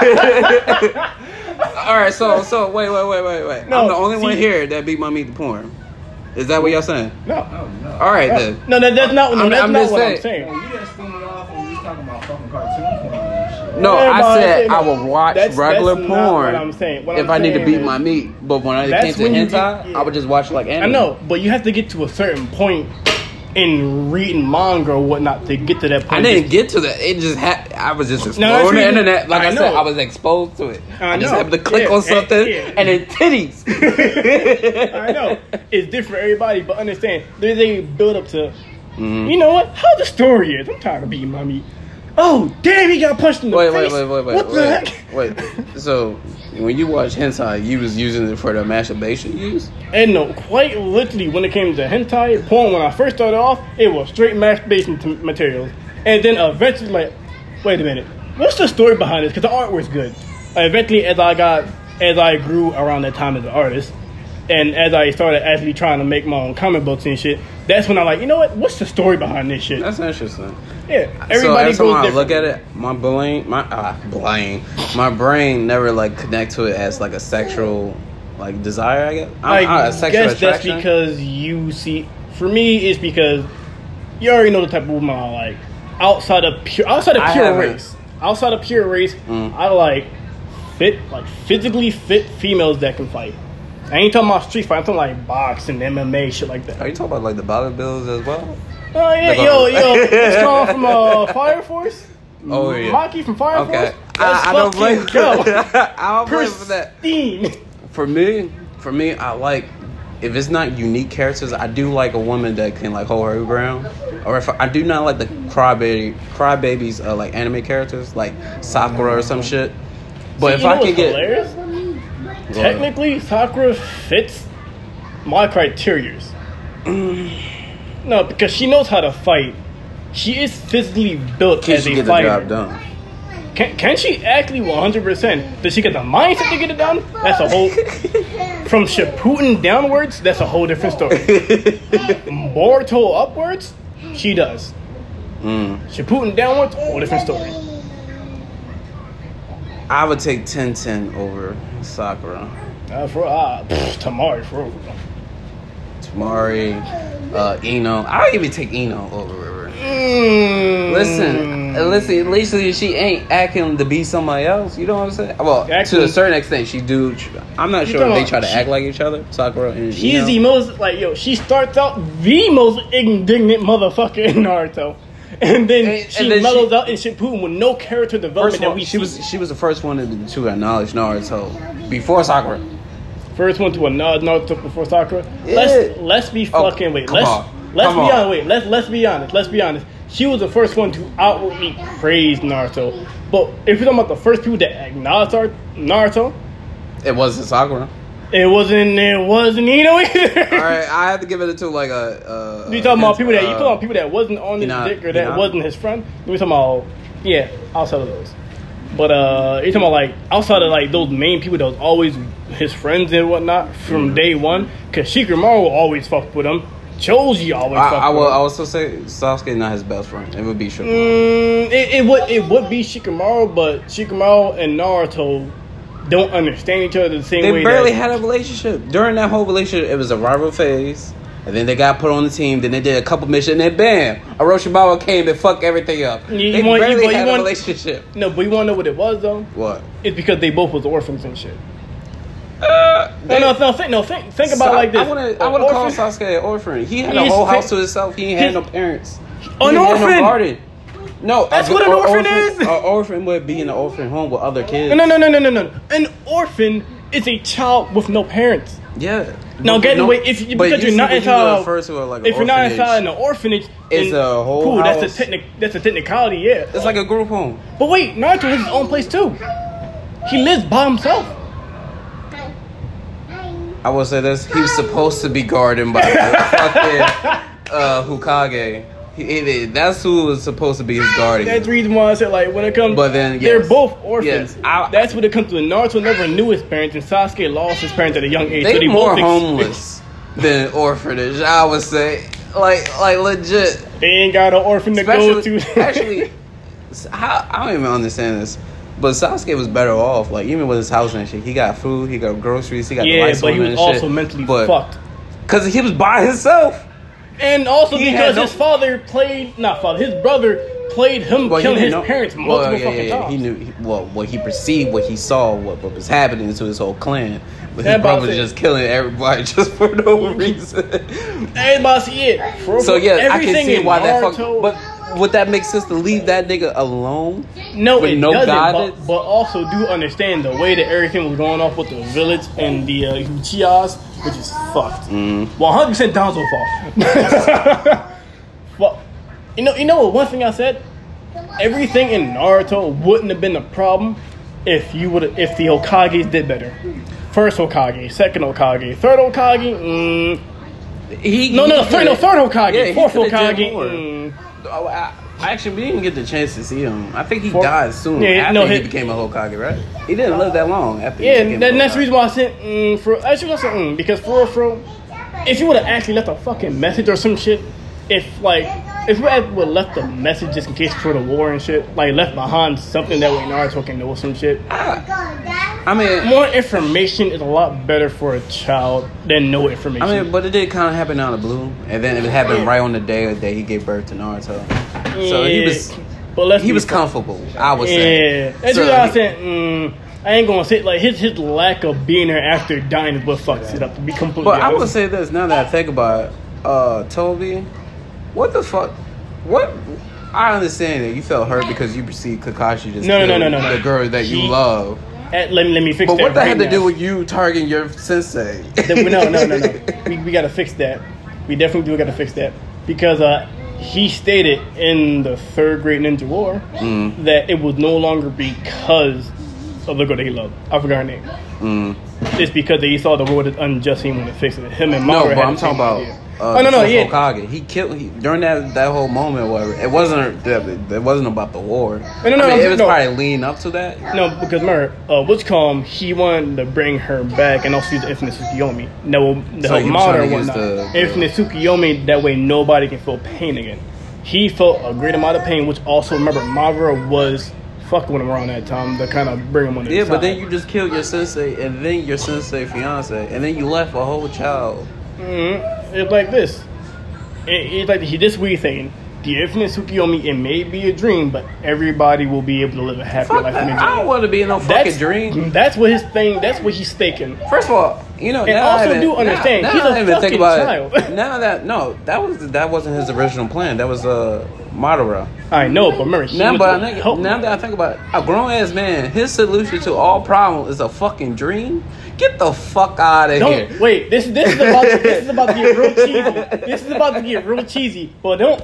Alright, so wait. No, I'm the only one here that beat my meat to porn. Is that what y'all saying? No. Alright then. No, that's not what I'm saying. You just threw it off when we was talking about fucking cartoon porn and shit. No, I said I would watch regular porn what I'm saying. if I need to beat my meat. But when I came to hentai, I would just watch like anime. I know, but you have to get to a certain point in reading manga or whatnot to get to that point. I didn't get to that. It just I was just exploring the internet. Like I said, I was exposed to it. I just happened to click on something and then titties. I know. It's different for everybody, but understand, there's a build up to, you know what? How the story is. I'm tired of beating my meat. Oh, damn, he got punched in the face. What the heck? Wait, so when you watch hentai, you was using it for the masturbation use? And no, quite literally, when it came to hentai porn, when I first started off, it was straight masturbation materials. And then eventually, like, wait a minute, what's the story behind this? Because the artwork's good. Eventually, as I grew around that time as an artist, and as I started actually trying to make my own comic books and shit, that's when I'm like, you know what? What's the story behind this shit? That's interesting. Yeah, everybody so goes I look at it, my brain never like connect to it as like a sexual like desire. I guess. I guess that's because you see. For me, it's because you already know the type of woman I like. Outside of pure race, I like physically fit females that can fight. I ain't talking about street fight. I'm talking like boxing, MMA, shit like that. Are you talking about like the bodybuilders as well? Oh yeah, yo, it's calling from Fire Force. Oh yeah, Maki from Fire okay. Force. I don't blame. Go. I don't blame for that. Pristine. For me, I like if it's not unique characters. I do like a woman that can like hold her ground. Or if I do not like the crybabies, like anime characters, like Sakura or some shit. But if I can get hilarious? Technically, Sakura fits my criterias. No, because she knows how to fight. She is physically built can as she a get fighter. the job done? Can she actually 100%? Does she get the mindset to get it done? That's a whole... From Shippuden downwards, that's a whole different story. Boruto upwards, she does. Shippuden downwards, whole different story. I would take 10-10 over Sakura. Tamari, for real. Tamari, Ino. I would even take Ino over her. Listen. At least she ain't acting to be somebody else. You know what I'm saying? Well, to a certain extent, she do. I'm not sure if they try to act like each other. Sakura and she is the most she starts out the most indignant motherfucker in Naruto. And then she mellows out in Shippuden with no character development that we see. She was the first one to acknowledge Naruto before Sakura. First one to acknowledge Naruto before Sakura. Yeah. Let's be fucking wait. Let's be honest. She was the first one to outwardly praise Naruto. But if you're talking about the first people that acknowledged Naruto, it wasn't Sakura. It wasn't Ino either. All right, I have to give it to like a. You talking about people that wasn't on his dick or that wasn't his friend? We talking about outside of those. But you talking about like outside of like those main people that was always his friends and whatnot from day one. Cause Shikamaru will always fuck with him. Choji always fuck with him. I will also say Sasuke not his best friend. It would be Shikamaru. It would be Shikamaru, but Shikamaru and Naruto don't understand each other the same way. They barely had a relationship. During that whole relationship, it was a rival phase. And then they got put on the team. Then they did a couple missions. And then bam, Orochimaru came and fucked everything up. They barely had a relationship. No, but you want to know what it was though? What? It's because they both was orphans and shit. Think about it like this. I want to call Sasuke an orphan. He had a whole house to himself. He ain't had no parents. An orphan. No garden. No, that's what an orphan is. An orphan would be in an orphan home with other kids. No. An orphan is a child with no parents. Yeah. Now, get away if you're not inside. If you're not inside an orphanage, it's a whole cool. house. That's a technicality. Yeah. It's like a group home. But wait, Naruto has his own place too. He lives by himself. I will say this: he was supposed to be guarded by fucking Hokage. That's who was supposed to be his guardian. That's the reason why I said like when it comes. But then they're both orphans. Yes. That's when it comes to. Naruto never knew his parents, and Sasuke lost his parents at a young age. They're more homeless than orphanage. I would say, like legit. They ain't got an orphan to go to. Actually, I don't even understand this. But Sasuke was better off, like even with his house and shit. He got food, he got groceries, he got the lights on and shit. Yeah, but he was also mentally fucked. Because he was by himself. And also because his brother played him killing his parents multiple fucking times. He knew, what he perceived, what he saw, what was happening to his whole clan. But his brother was just killing everybody just for no reason. Everybody see it. So yeah, I can see why that fuck. But would that make sense to leave that nigga alone? No, it doesn't. But also do understand the way that everything was going off with the village and the Uchihas, which is fucked. 100% Danzo fault. But you know what? One thing I said, everything in Naruto wouldn't have been a problem if the Hokages did better. First Hokage, second Hokage, third Hokage. Third Hokage, yeah, fourth Hokage. Actually, we didn't get the chance to see him. I think he died soon after he became a Hokage, right? He didn't live that long after. Yeah, that's the reason why I said because for if you would have actually left a fucking message or some shit, if we would have left a message just in case for the war and shit, like left behind something that way Naruto can know some shit. I mean, more information is a lot better for a child than no information. I mean, but it did kind of happen out of the blue, and then it happened right on the day that he gave birth to Naruto. So he was comfortable, I would say. Yeah, that's what I said. I ain't gonna say like his lack of being there after dying is what fucks it up. To be completely But I honest. would say this now that I think about it, Toby, what the fuck? What? I understand that you felt hurt because you perceived Kakashi just No. killed the girl that you love. Let me fix But that. what that right had to now. do with you targeting your sensei? No. We gotta fix that. We definitely do gotta fix that because he stated in the third grade ninja war that it was no longer because of the girl that he loved. I forgot her name. It's because he saw the world as unjust. He wanted to fix it. Him and No, Madara but had I'm the same talking idea. about Yeah. Hokage. He killed during that whole moment. Whatever. It wasn't about the war. It was probably leading up to that. No, because remember, he wanted to bring her back and also use the Infinite Tsukiyomi. No, the So whole he was trying Madara to use whatnot. the- Infinite Tsukiyomi, that way nobody can feel pain again. He felt a great amount of pain, which also, remember, Madara was fucking with him around that time to kind of bring him on the Yeah, side. but then you just killed your sensei and then your sensei fiance and then you left a whole child. It's like this. It's like this weird thing. The Infinite Tsukiyomi, it may be a dream, but everybody will be able to live a happy Fuck life. that. in I don't want to be in no fucking dream. That's what his thing. That's what he's thinking. First of all, you know, And now also I even- do understand, now he's I a even fucking child. Now that wasn't his original plan. That was Madara. I know, but remember, Now that I think about it, a grown ass man, his solution to all problems is a fucking dream. Get the fuck out of here. Don't wait. This is about to get real cheesy. This is about to get real cheesy. But don't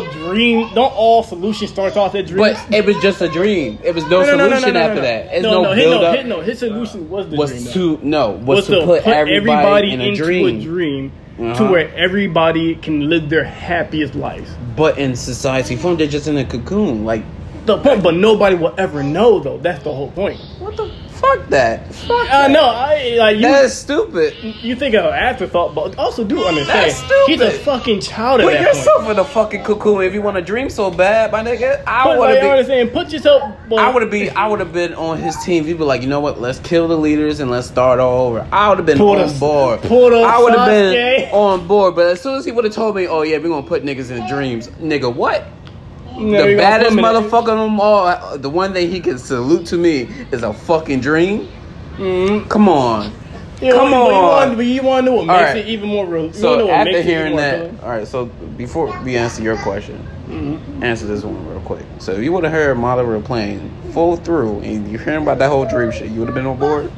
all solutions start off as dreams? But it was just a dream. It was no solution after that. It's no build up. His solution was the Was dream. was to put everybody in a into dream. a dream to where everybody can live their happiest lives. But in society form, they're just in a cocoon. Like, The point, but nobody will ever know though. That's the whole point. what the fuck that? Fuck that. No, That's stupid. You think of afterthought, but also do understand. That's stupid. He's a fucking child at Put that yourself point. in a fucking cocoon if you want to dream so bad, my nigga. I But would like, I have understand. Put yourself. I would have been on his team. He'd be like, you know what? Let's kill the leaders and let's start all over. I would have been on board. I would have been on board. But as soon as he would have told me, oh yeah, we're gonna put niggas in dreams, nigga, what? The baddest motherfucker of them all, the one thing he can salute to me is a fucking dream. Come on. Come on. But you want to know what makes it even more real. So after hearing that, all right. So before we answer your question, answer this one real quick. So if you would have heard Madara playing full through, and you're hearing about that whole dream shit, you would have been on board.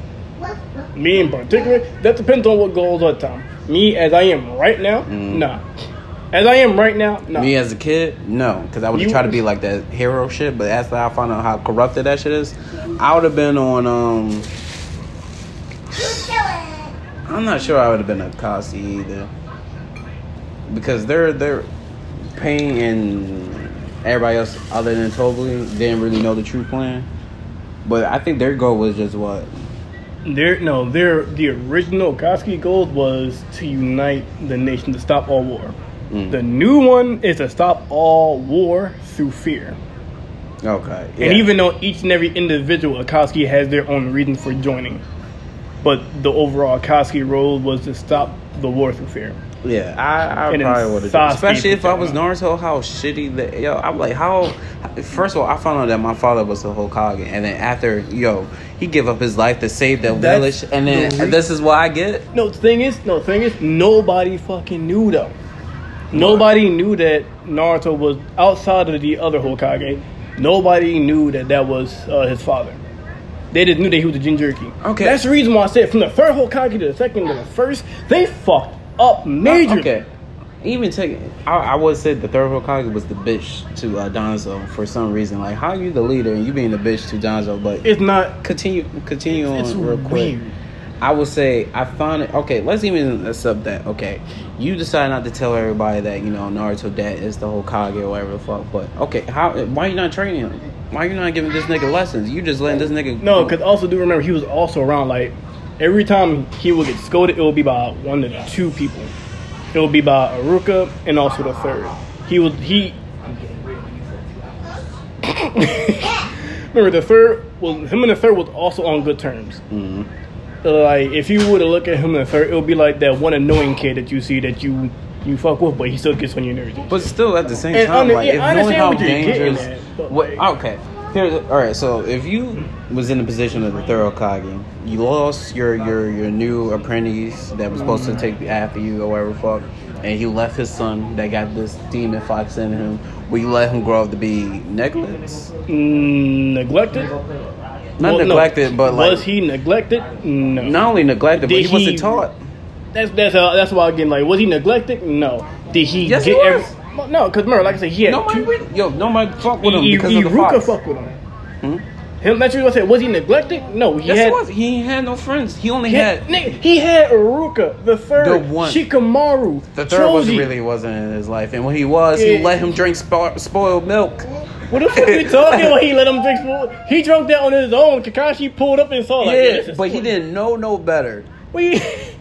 Me in particular, that depends on what goes on time. Me as I am right now, nah. As I am right now, nah. Me as a kid, no, because I would have tried to be like that hero shit. But after I found out how corrupted that shit is, I would have been on. I'm not sure I would have been a Kasi either, because they're Pain and everybody else other than Toby didn't really know the true plan. But I think their goal was just what. The original Akatsuki goal was to unite the nation to stop all war. The new one is to stop all war through fear. Okay. Yeah. And even though each and every individual Akatsuki has their own reason for joining, but the overall Akatsuki role was to stop the war through fear. Yeah, I And then probably would have. Sasuke Especially if I was put that Naruto, how shitty that. Yo, I'm like, how. First of all, I found out that my father was a Hokage, and then after, he gave up his life to save the village, and then this is what I get. No, the thing is, nobody fucking knew though. Nobody knew that Naruto was outside of the other Hokage. Nobody knew that was his father. They just knew that he was a Jinchuriki. Okay. That's the reason why I said from the third Hokage to the second to the first, they fucked up majorly. Okay. Even I would say the third Hokage was the bitch to Danzo for some reason. Like, how are you the leader and you being the bitch to Danzo? But It's not. continue on It's real quick. weird. I would say I found it. Okay, let's even accept that. Okay, you decide not to tell everybody that Naruto dad is the Hokage or whatever the fuck. But okay, why you not training him? Why you not giving this nigga lessons? You just letting this nigga. No, because also do remember he was also around. Like every time he would get scolded, it would be by one to two people. It would be by Aruka and also the third. Remember the third was him and the third was also on good terms. Mm-hmm. Like if you were to look at him and the third, it would be like that one annoying kid that you see that you fuck with, but he still gets on your nerves. But still, at the same And time, I if knowing understand how what you're getting dangerous. at, but What? like- Okay, All right. So if you was in the position of the third Hokage, you lost your new apprentice that was supposed to take after you or whatever the fuck, and he left his son that got this demon fox in him. Will you let him grow up to be Necklace? Neglected? Not neglected, no. but like was he neglected? No. not only neglected, but Did he wasn't taught. That's why again, like, was he neglected? No. Did he Yes, get he was. no, because remember, like I said, he had Nobody fuck with him because of the Iruka fox. fucked with him. Hmm? Him, that's what I said. Was he neglected? No, he Yes, had. he was. He had no friends. He only He had. had, nigga, he had Iruka, the third, The one. Shikamaru, The third Choji. wasn't in his life, and when he was, he Yeah. let him drink spoiled milk. What the fuck are you talking about? He let him drink spoiled. He drank that on his own. Kakashi pulled up and saw like, this is But he spoiled. didn't know no better. We,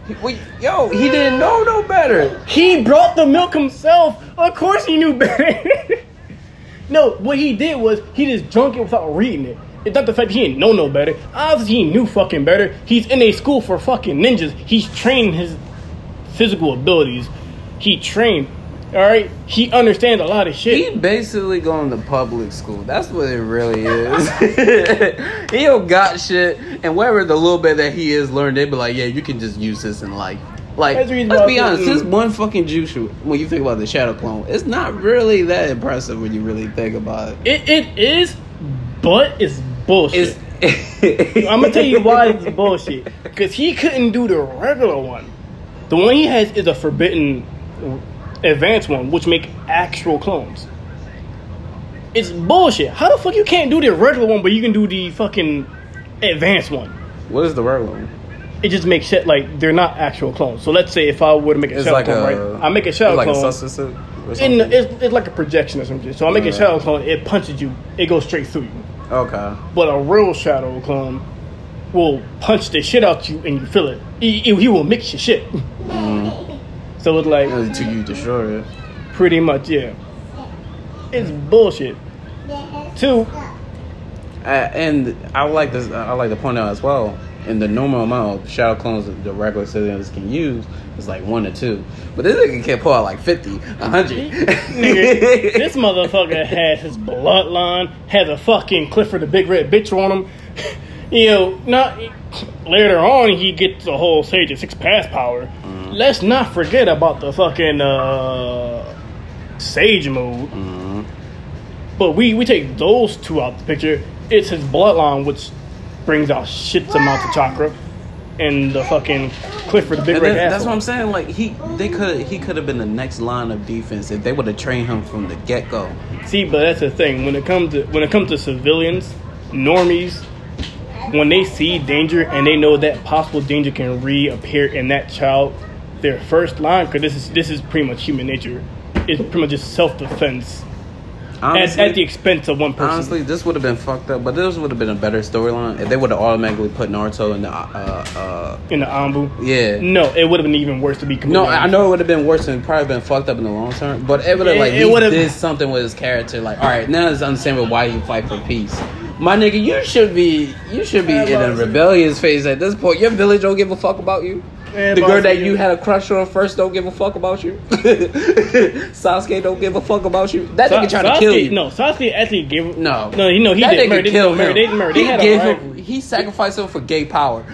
He didn't know no better. he brought the milk himself. Of course he knew better. No, what he did was he just drunk it without reading it. It's not the fact that he didn't know no better. Obviously he knew fucking better. He's in a school for fucking ninjas. He's training his physical abilities. He trained. Alright? He understands a lot of shit. He basically going to public school. That's what it really is. He don't got shit, and whatever the little bit that he is learned, they be like, yeah, you can just use this in life. Like, That's the reason let's why be I honest, said- this one fucking Jushu, when you think about the Shadow Clone, it's not really that impressive when you really think about it. It is, but it's bullshit. It's I'm gonna tell you why it's bullshit. Because he couldn't do the regular one. The one he has is a forbidden advanced one, which make actual clones. It's bullshit. How the fuck you can't do the regular one, but you can do the fucking advanced one? What is the regular one? It just makes shit like they're not actual clones. So let's say if I were to make a It's shadow like clone, a, right? I make a shadow like clone. a substitute or In something? it's like a projection or something. So I make a Yeah. shadow clone. It punches you. It goes straight through you. Okay. But a real shadow clone will punch the shit out you and you feel it. He will mix your shit. So it's like Until you destroy it. pretty much, yeah. It's bullshit. Two, And I like this. I like to point out as well. In the normal amount of shadow clones that the regular citizens can use is like 1 or 2, but this nigga can pull out like 50, 100. nigga, this motherfucker has his bloodline, has a fucking Clifford the Big Red bitch on him. You know, not later on he gets the whole Sage of 6 pass power. Let's not forget about the fucking Sage mode. But we take those two out the picture. It's his bloodline which brings out shit amounts of chakra, and the fucking Clifford the Big And Red that's asshole. what I'm saying. Like he could have been the next line of defense if they would have trained him from the get go. See, but that's the thing. When it comes to civilians, normies, when they see danger and they know that possible danger can reappear in that child, their first line, because this is pretty much human nature. It's pretty much just self defense at the expense of one person. Honestly, this would have been fucked up, but this would have been a better storyline if they would have automatically put Naruto in the In the Anbu, yeah. no, it would have been even worse to be completely No, I honest. know it would have been worse and probably been fucked up in the long term. But it would have It would've- did something with his character. Like, all right, now it's understandable why you fight for peace. My nigga, you should be in a rebellious phase at this point. Your village don't give a fuck about you. Yeah, The girl boss, that yeah. you had a crush on first don't give a fuck about you. Sasuke don't give a fuck about you. That nigga trying to kill you. No, Sasuke actually gave. No, he that did nigga murder. killed him. They murdered. They He had gave a him. rivalry. He sacrificed him for gay power.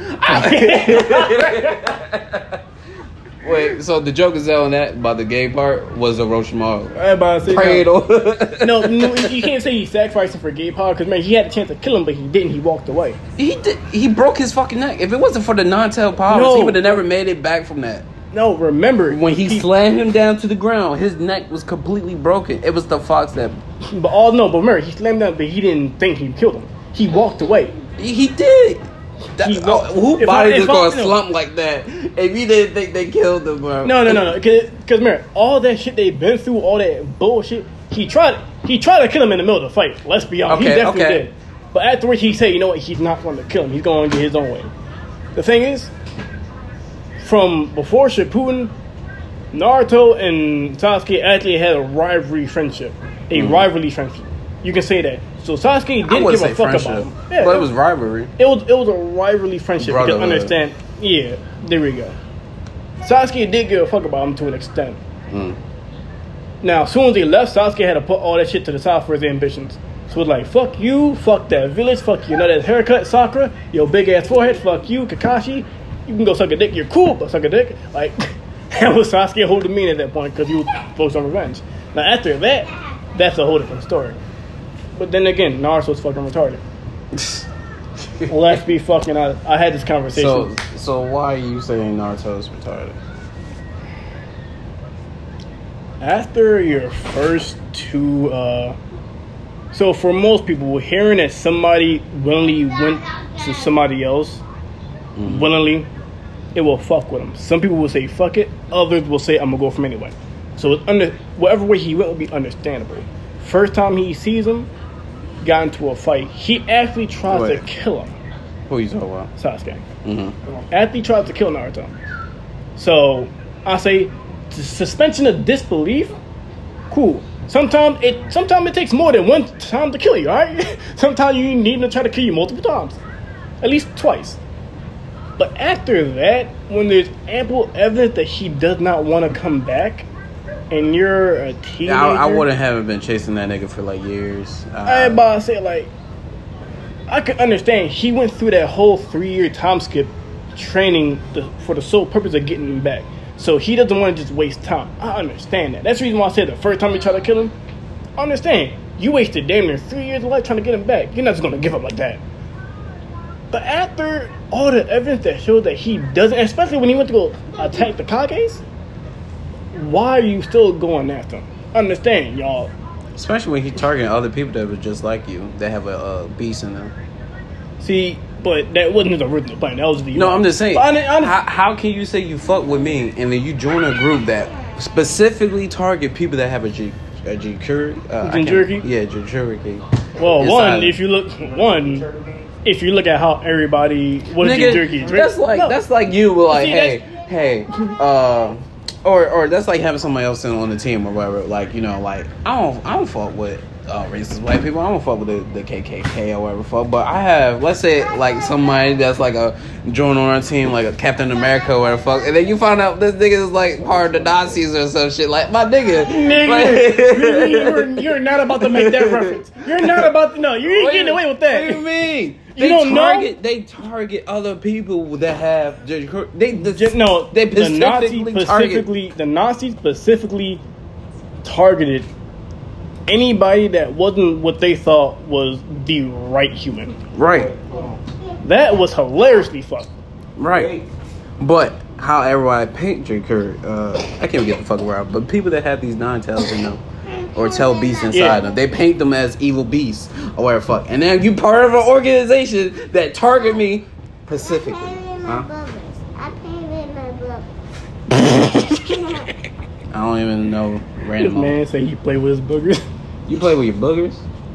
Wait, so the joke is on that about the gay part was Orochimaru Everybody say prayed no. on. No, you can't say he sacrificed him for gay power because man, he had a chance to kill him, but he didn't. He walked away. He did. He broke his fucking neck. If it wasn't for the non-tail powers, No. he would have never made it back from that. No, remember When he slammed him down to the ground, his neck was completely broken. It was the fox that But remember he slammed down, but he didn't think he killed him. He walked away. he did. That, He walked- who if body I- just if I- gonna no. slump like that? If you didn't think they killed him, bro. No. Because remember all that shit they've been through, all that bullshit. He tried to kill him in the middle of the fight. Let's be honest, he Okay, definitely okay. did. But afterwards, he said, "You know what? He's not going to kill him. He's going to get his own way." The thing is, from before Shippuden, Naruto and Sasuke actually had a rivalry friendship. Rivalry friendship. You can say that. So Sasuke I didn't wouldn't give say a fuck friendship, about him. Yeah, but it was rivalry. it was a rivalry friendship. You can Brotherhood. understand. Yeah, there we go. Sasuke did give a fuck about him to an extent. Mm. Now, as soon as he left, Sasuke had to put all that shit to the side for his ambitions. So it's like, fuck you, fuck that village, fuck your nut ass haircut, Sakura, your big ass forehead, fuck you, Kakashi. You can go suck a dick, you're cool, but suck a dick. Like, that was Sasuke holding mean at that point because he was focused on revenge. Now, after that, that's a whole different story. But then again, Naruto's fucking retarded. Let's be fucking honest. I had this conversation. So why are you saying Naruto's retarded? After your first two, so for most people, hearing that somebody willingly went to somebody else, willingly, it will fuck with them. Some people will say fuck it, others will say I'm gonna go from anyway. So it's whatever way he went will be understandable. First time he sees him, got into a fight, he actually tries to kill him. Who you talking about? Sasuke. Mm-hmm. After he tries to kill Naruto. So I say, suspension of disbelief, cool. Sometimes it takes more than one time to kill you, alright? Sometimes you need him to try to kill you multiple times. At least twice. But after that, when there's ample evidence that he does not want to come back, and you're a teenager... I wouldn't have been chasing that nigga for like years. I about to say, like, I can understand he went through that whole 3-year time skip training for the sole purpose of getting him back. So he doesn't want to just waste time. I understand that. That's the reason why I said the first time you try to kill him, I understand. You wasted damn near 3 years of life trying to get him back. You're not just going to give up like that. But after all the evidence that shows that he doesn't, especially when he went to go attack the Kages, why are you still going after him? Understand, y'all. Especially when he's targeting other people that were just like you, that have a beast in them. See, but that wasn't his original plan. That was the... No, I'm just saying. But how can you say you fuck with me and then you join a group that specifically target people that have a Jinchuriki? Jinchuriki? Yeah, Jinchuriki. Well, if you look at how everybody... What is Jinchuriki? That's like you were like, or that's like having somebody else in on the team or whatever. Like, you know, like I don't fuck with racist white people. I don't fuck with the KKK or whatever fuck. But I have, let's say, like somebody that's like a join on our team, like a Captain America or whatever fuck, and then you find out this nigga is like part of the Nazis or some shit. Like my nigga, you're not about to make that reference. You're not about to. No, you ain't getting away with that. What do you mean? They target other people that have. The Nazis specifically targeted anybody that wasn't what they thought was the right human. Right. That was hilariously fucked. Right. But how everybody paint Drinker, I can't get the fuck around. But people that have these 9 tails in them. Or tail beasts inside them. They paint them as evil beasts or whatever fuck. And then you part of an organization that target me specifically. Huh? I painted my book. I don't even know random. This man say he play with his boogers. You play with your boogers?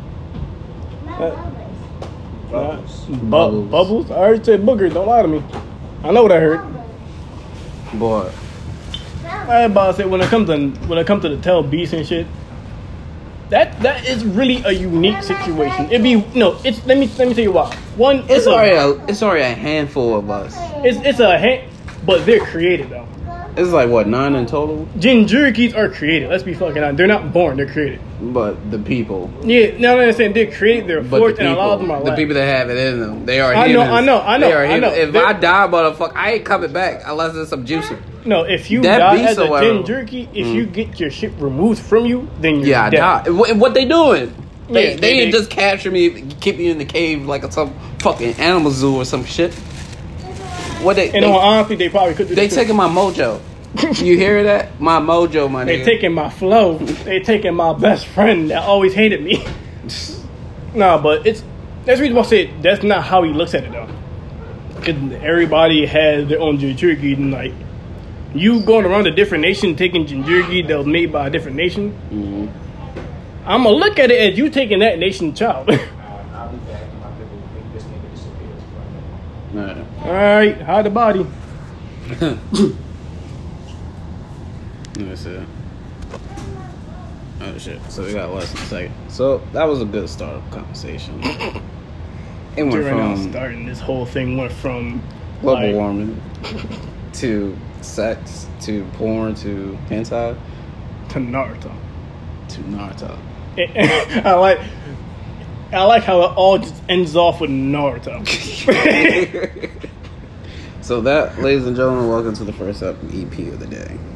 Bubbles? I already said boogers. Don't lie to me. I know what I heard. Boy. I about to say when it comes to the tail beasts and shit. That is really a unique situation. Let me tell you why. One, it's already a handful of us. It's a but they're created though. It's like what, 9 in total? Jinchurikis are created. Let's be fucking honest. They're not born. They're created. But the people. Yeah, no, I'm saying they're created. They're forced, and a lot of them are the alive. people that have it in them. They are. I know. They are. If I die, motherfucker, I ain't coming back unless there's some juicing. No, if you die as a Jinchuriki, if you get your shit removed from you, then you're dead. I die. What they doing? They didn't just capture me, keep me in the cave like some fucking animal zoo or some shit. Honestly, they probably could do that. They taking my mojo. You hear that? My mojo, my nigga. They taking my flow. They taking my best friend that always hated me. Nah, but that's the reason why I said that's not how he looks at it though. Because everybody has their own Jinchuriki, and like you going around a different nation taking Jinchuriki that was made by a different nation. Mm-hmm. I'm gonna look at it as you taking that nation's child. I'll be back. My people think this nigga disappeared. All right, hide the body. Let me see. Oh shit! So we got less than a second. So that was a good start of conversation. It went from starting this whole thing went from global warming to sex to porn to hentai to Naruto. To Naruto. I like I like how it all just ends off with Naruto. So that, ladies and gentlemen, welcome to the first EP of the day.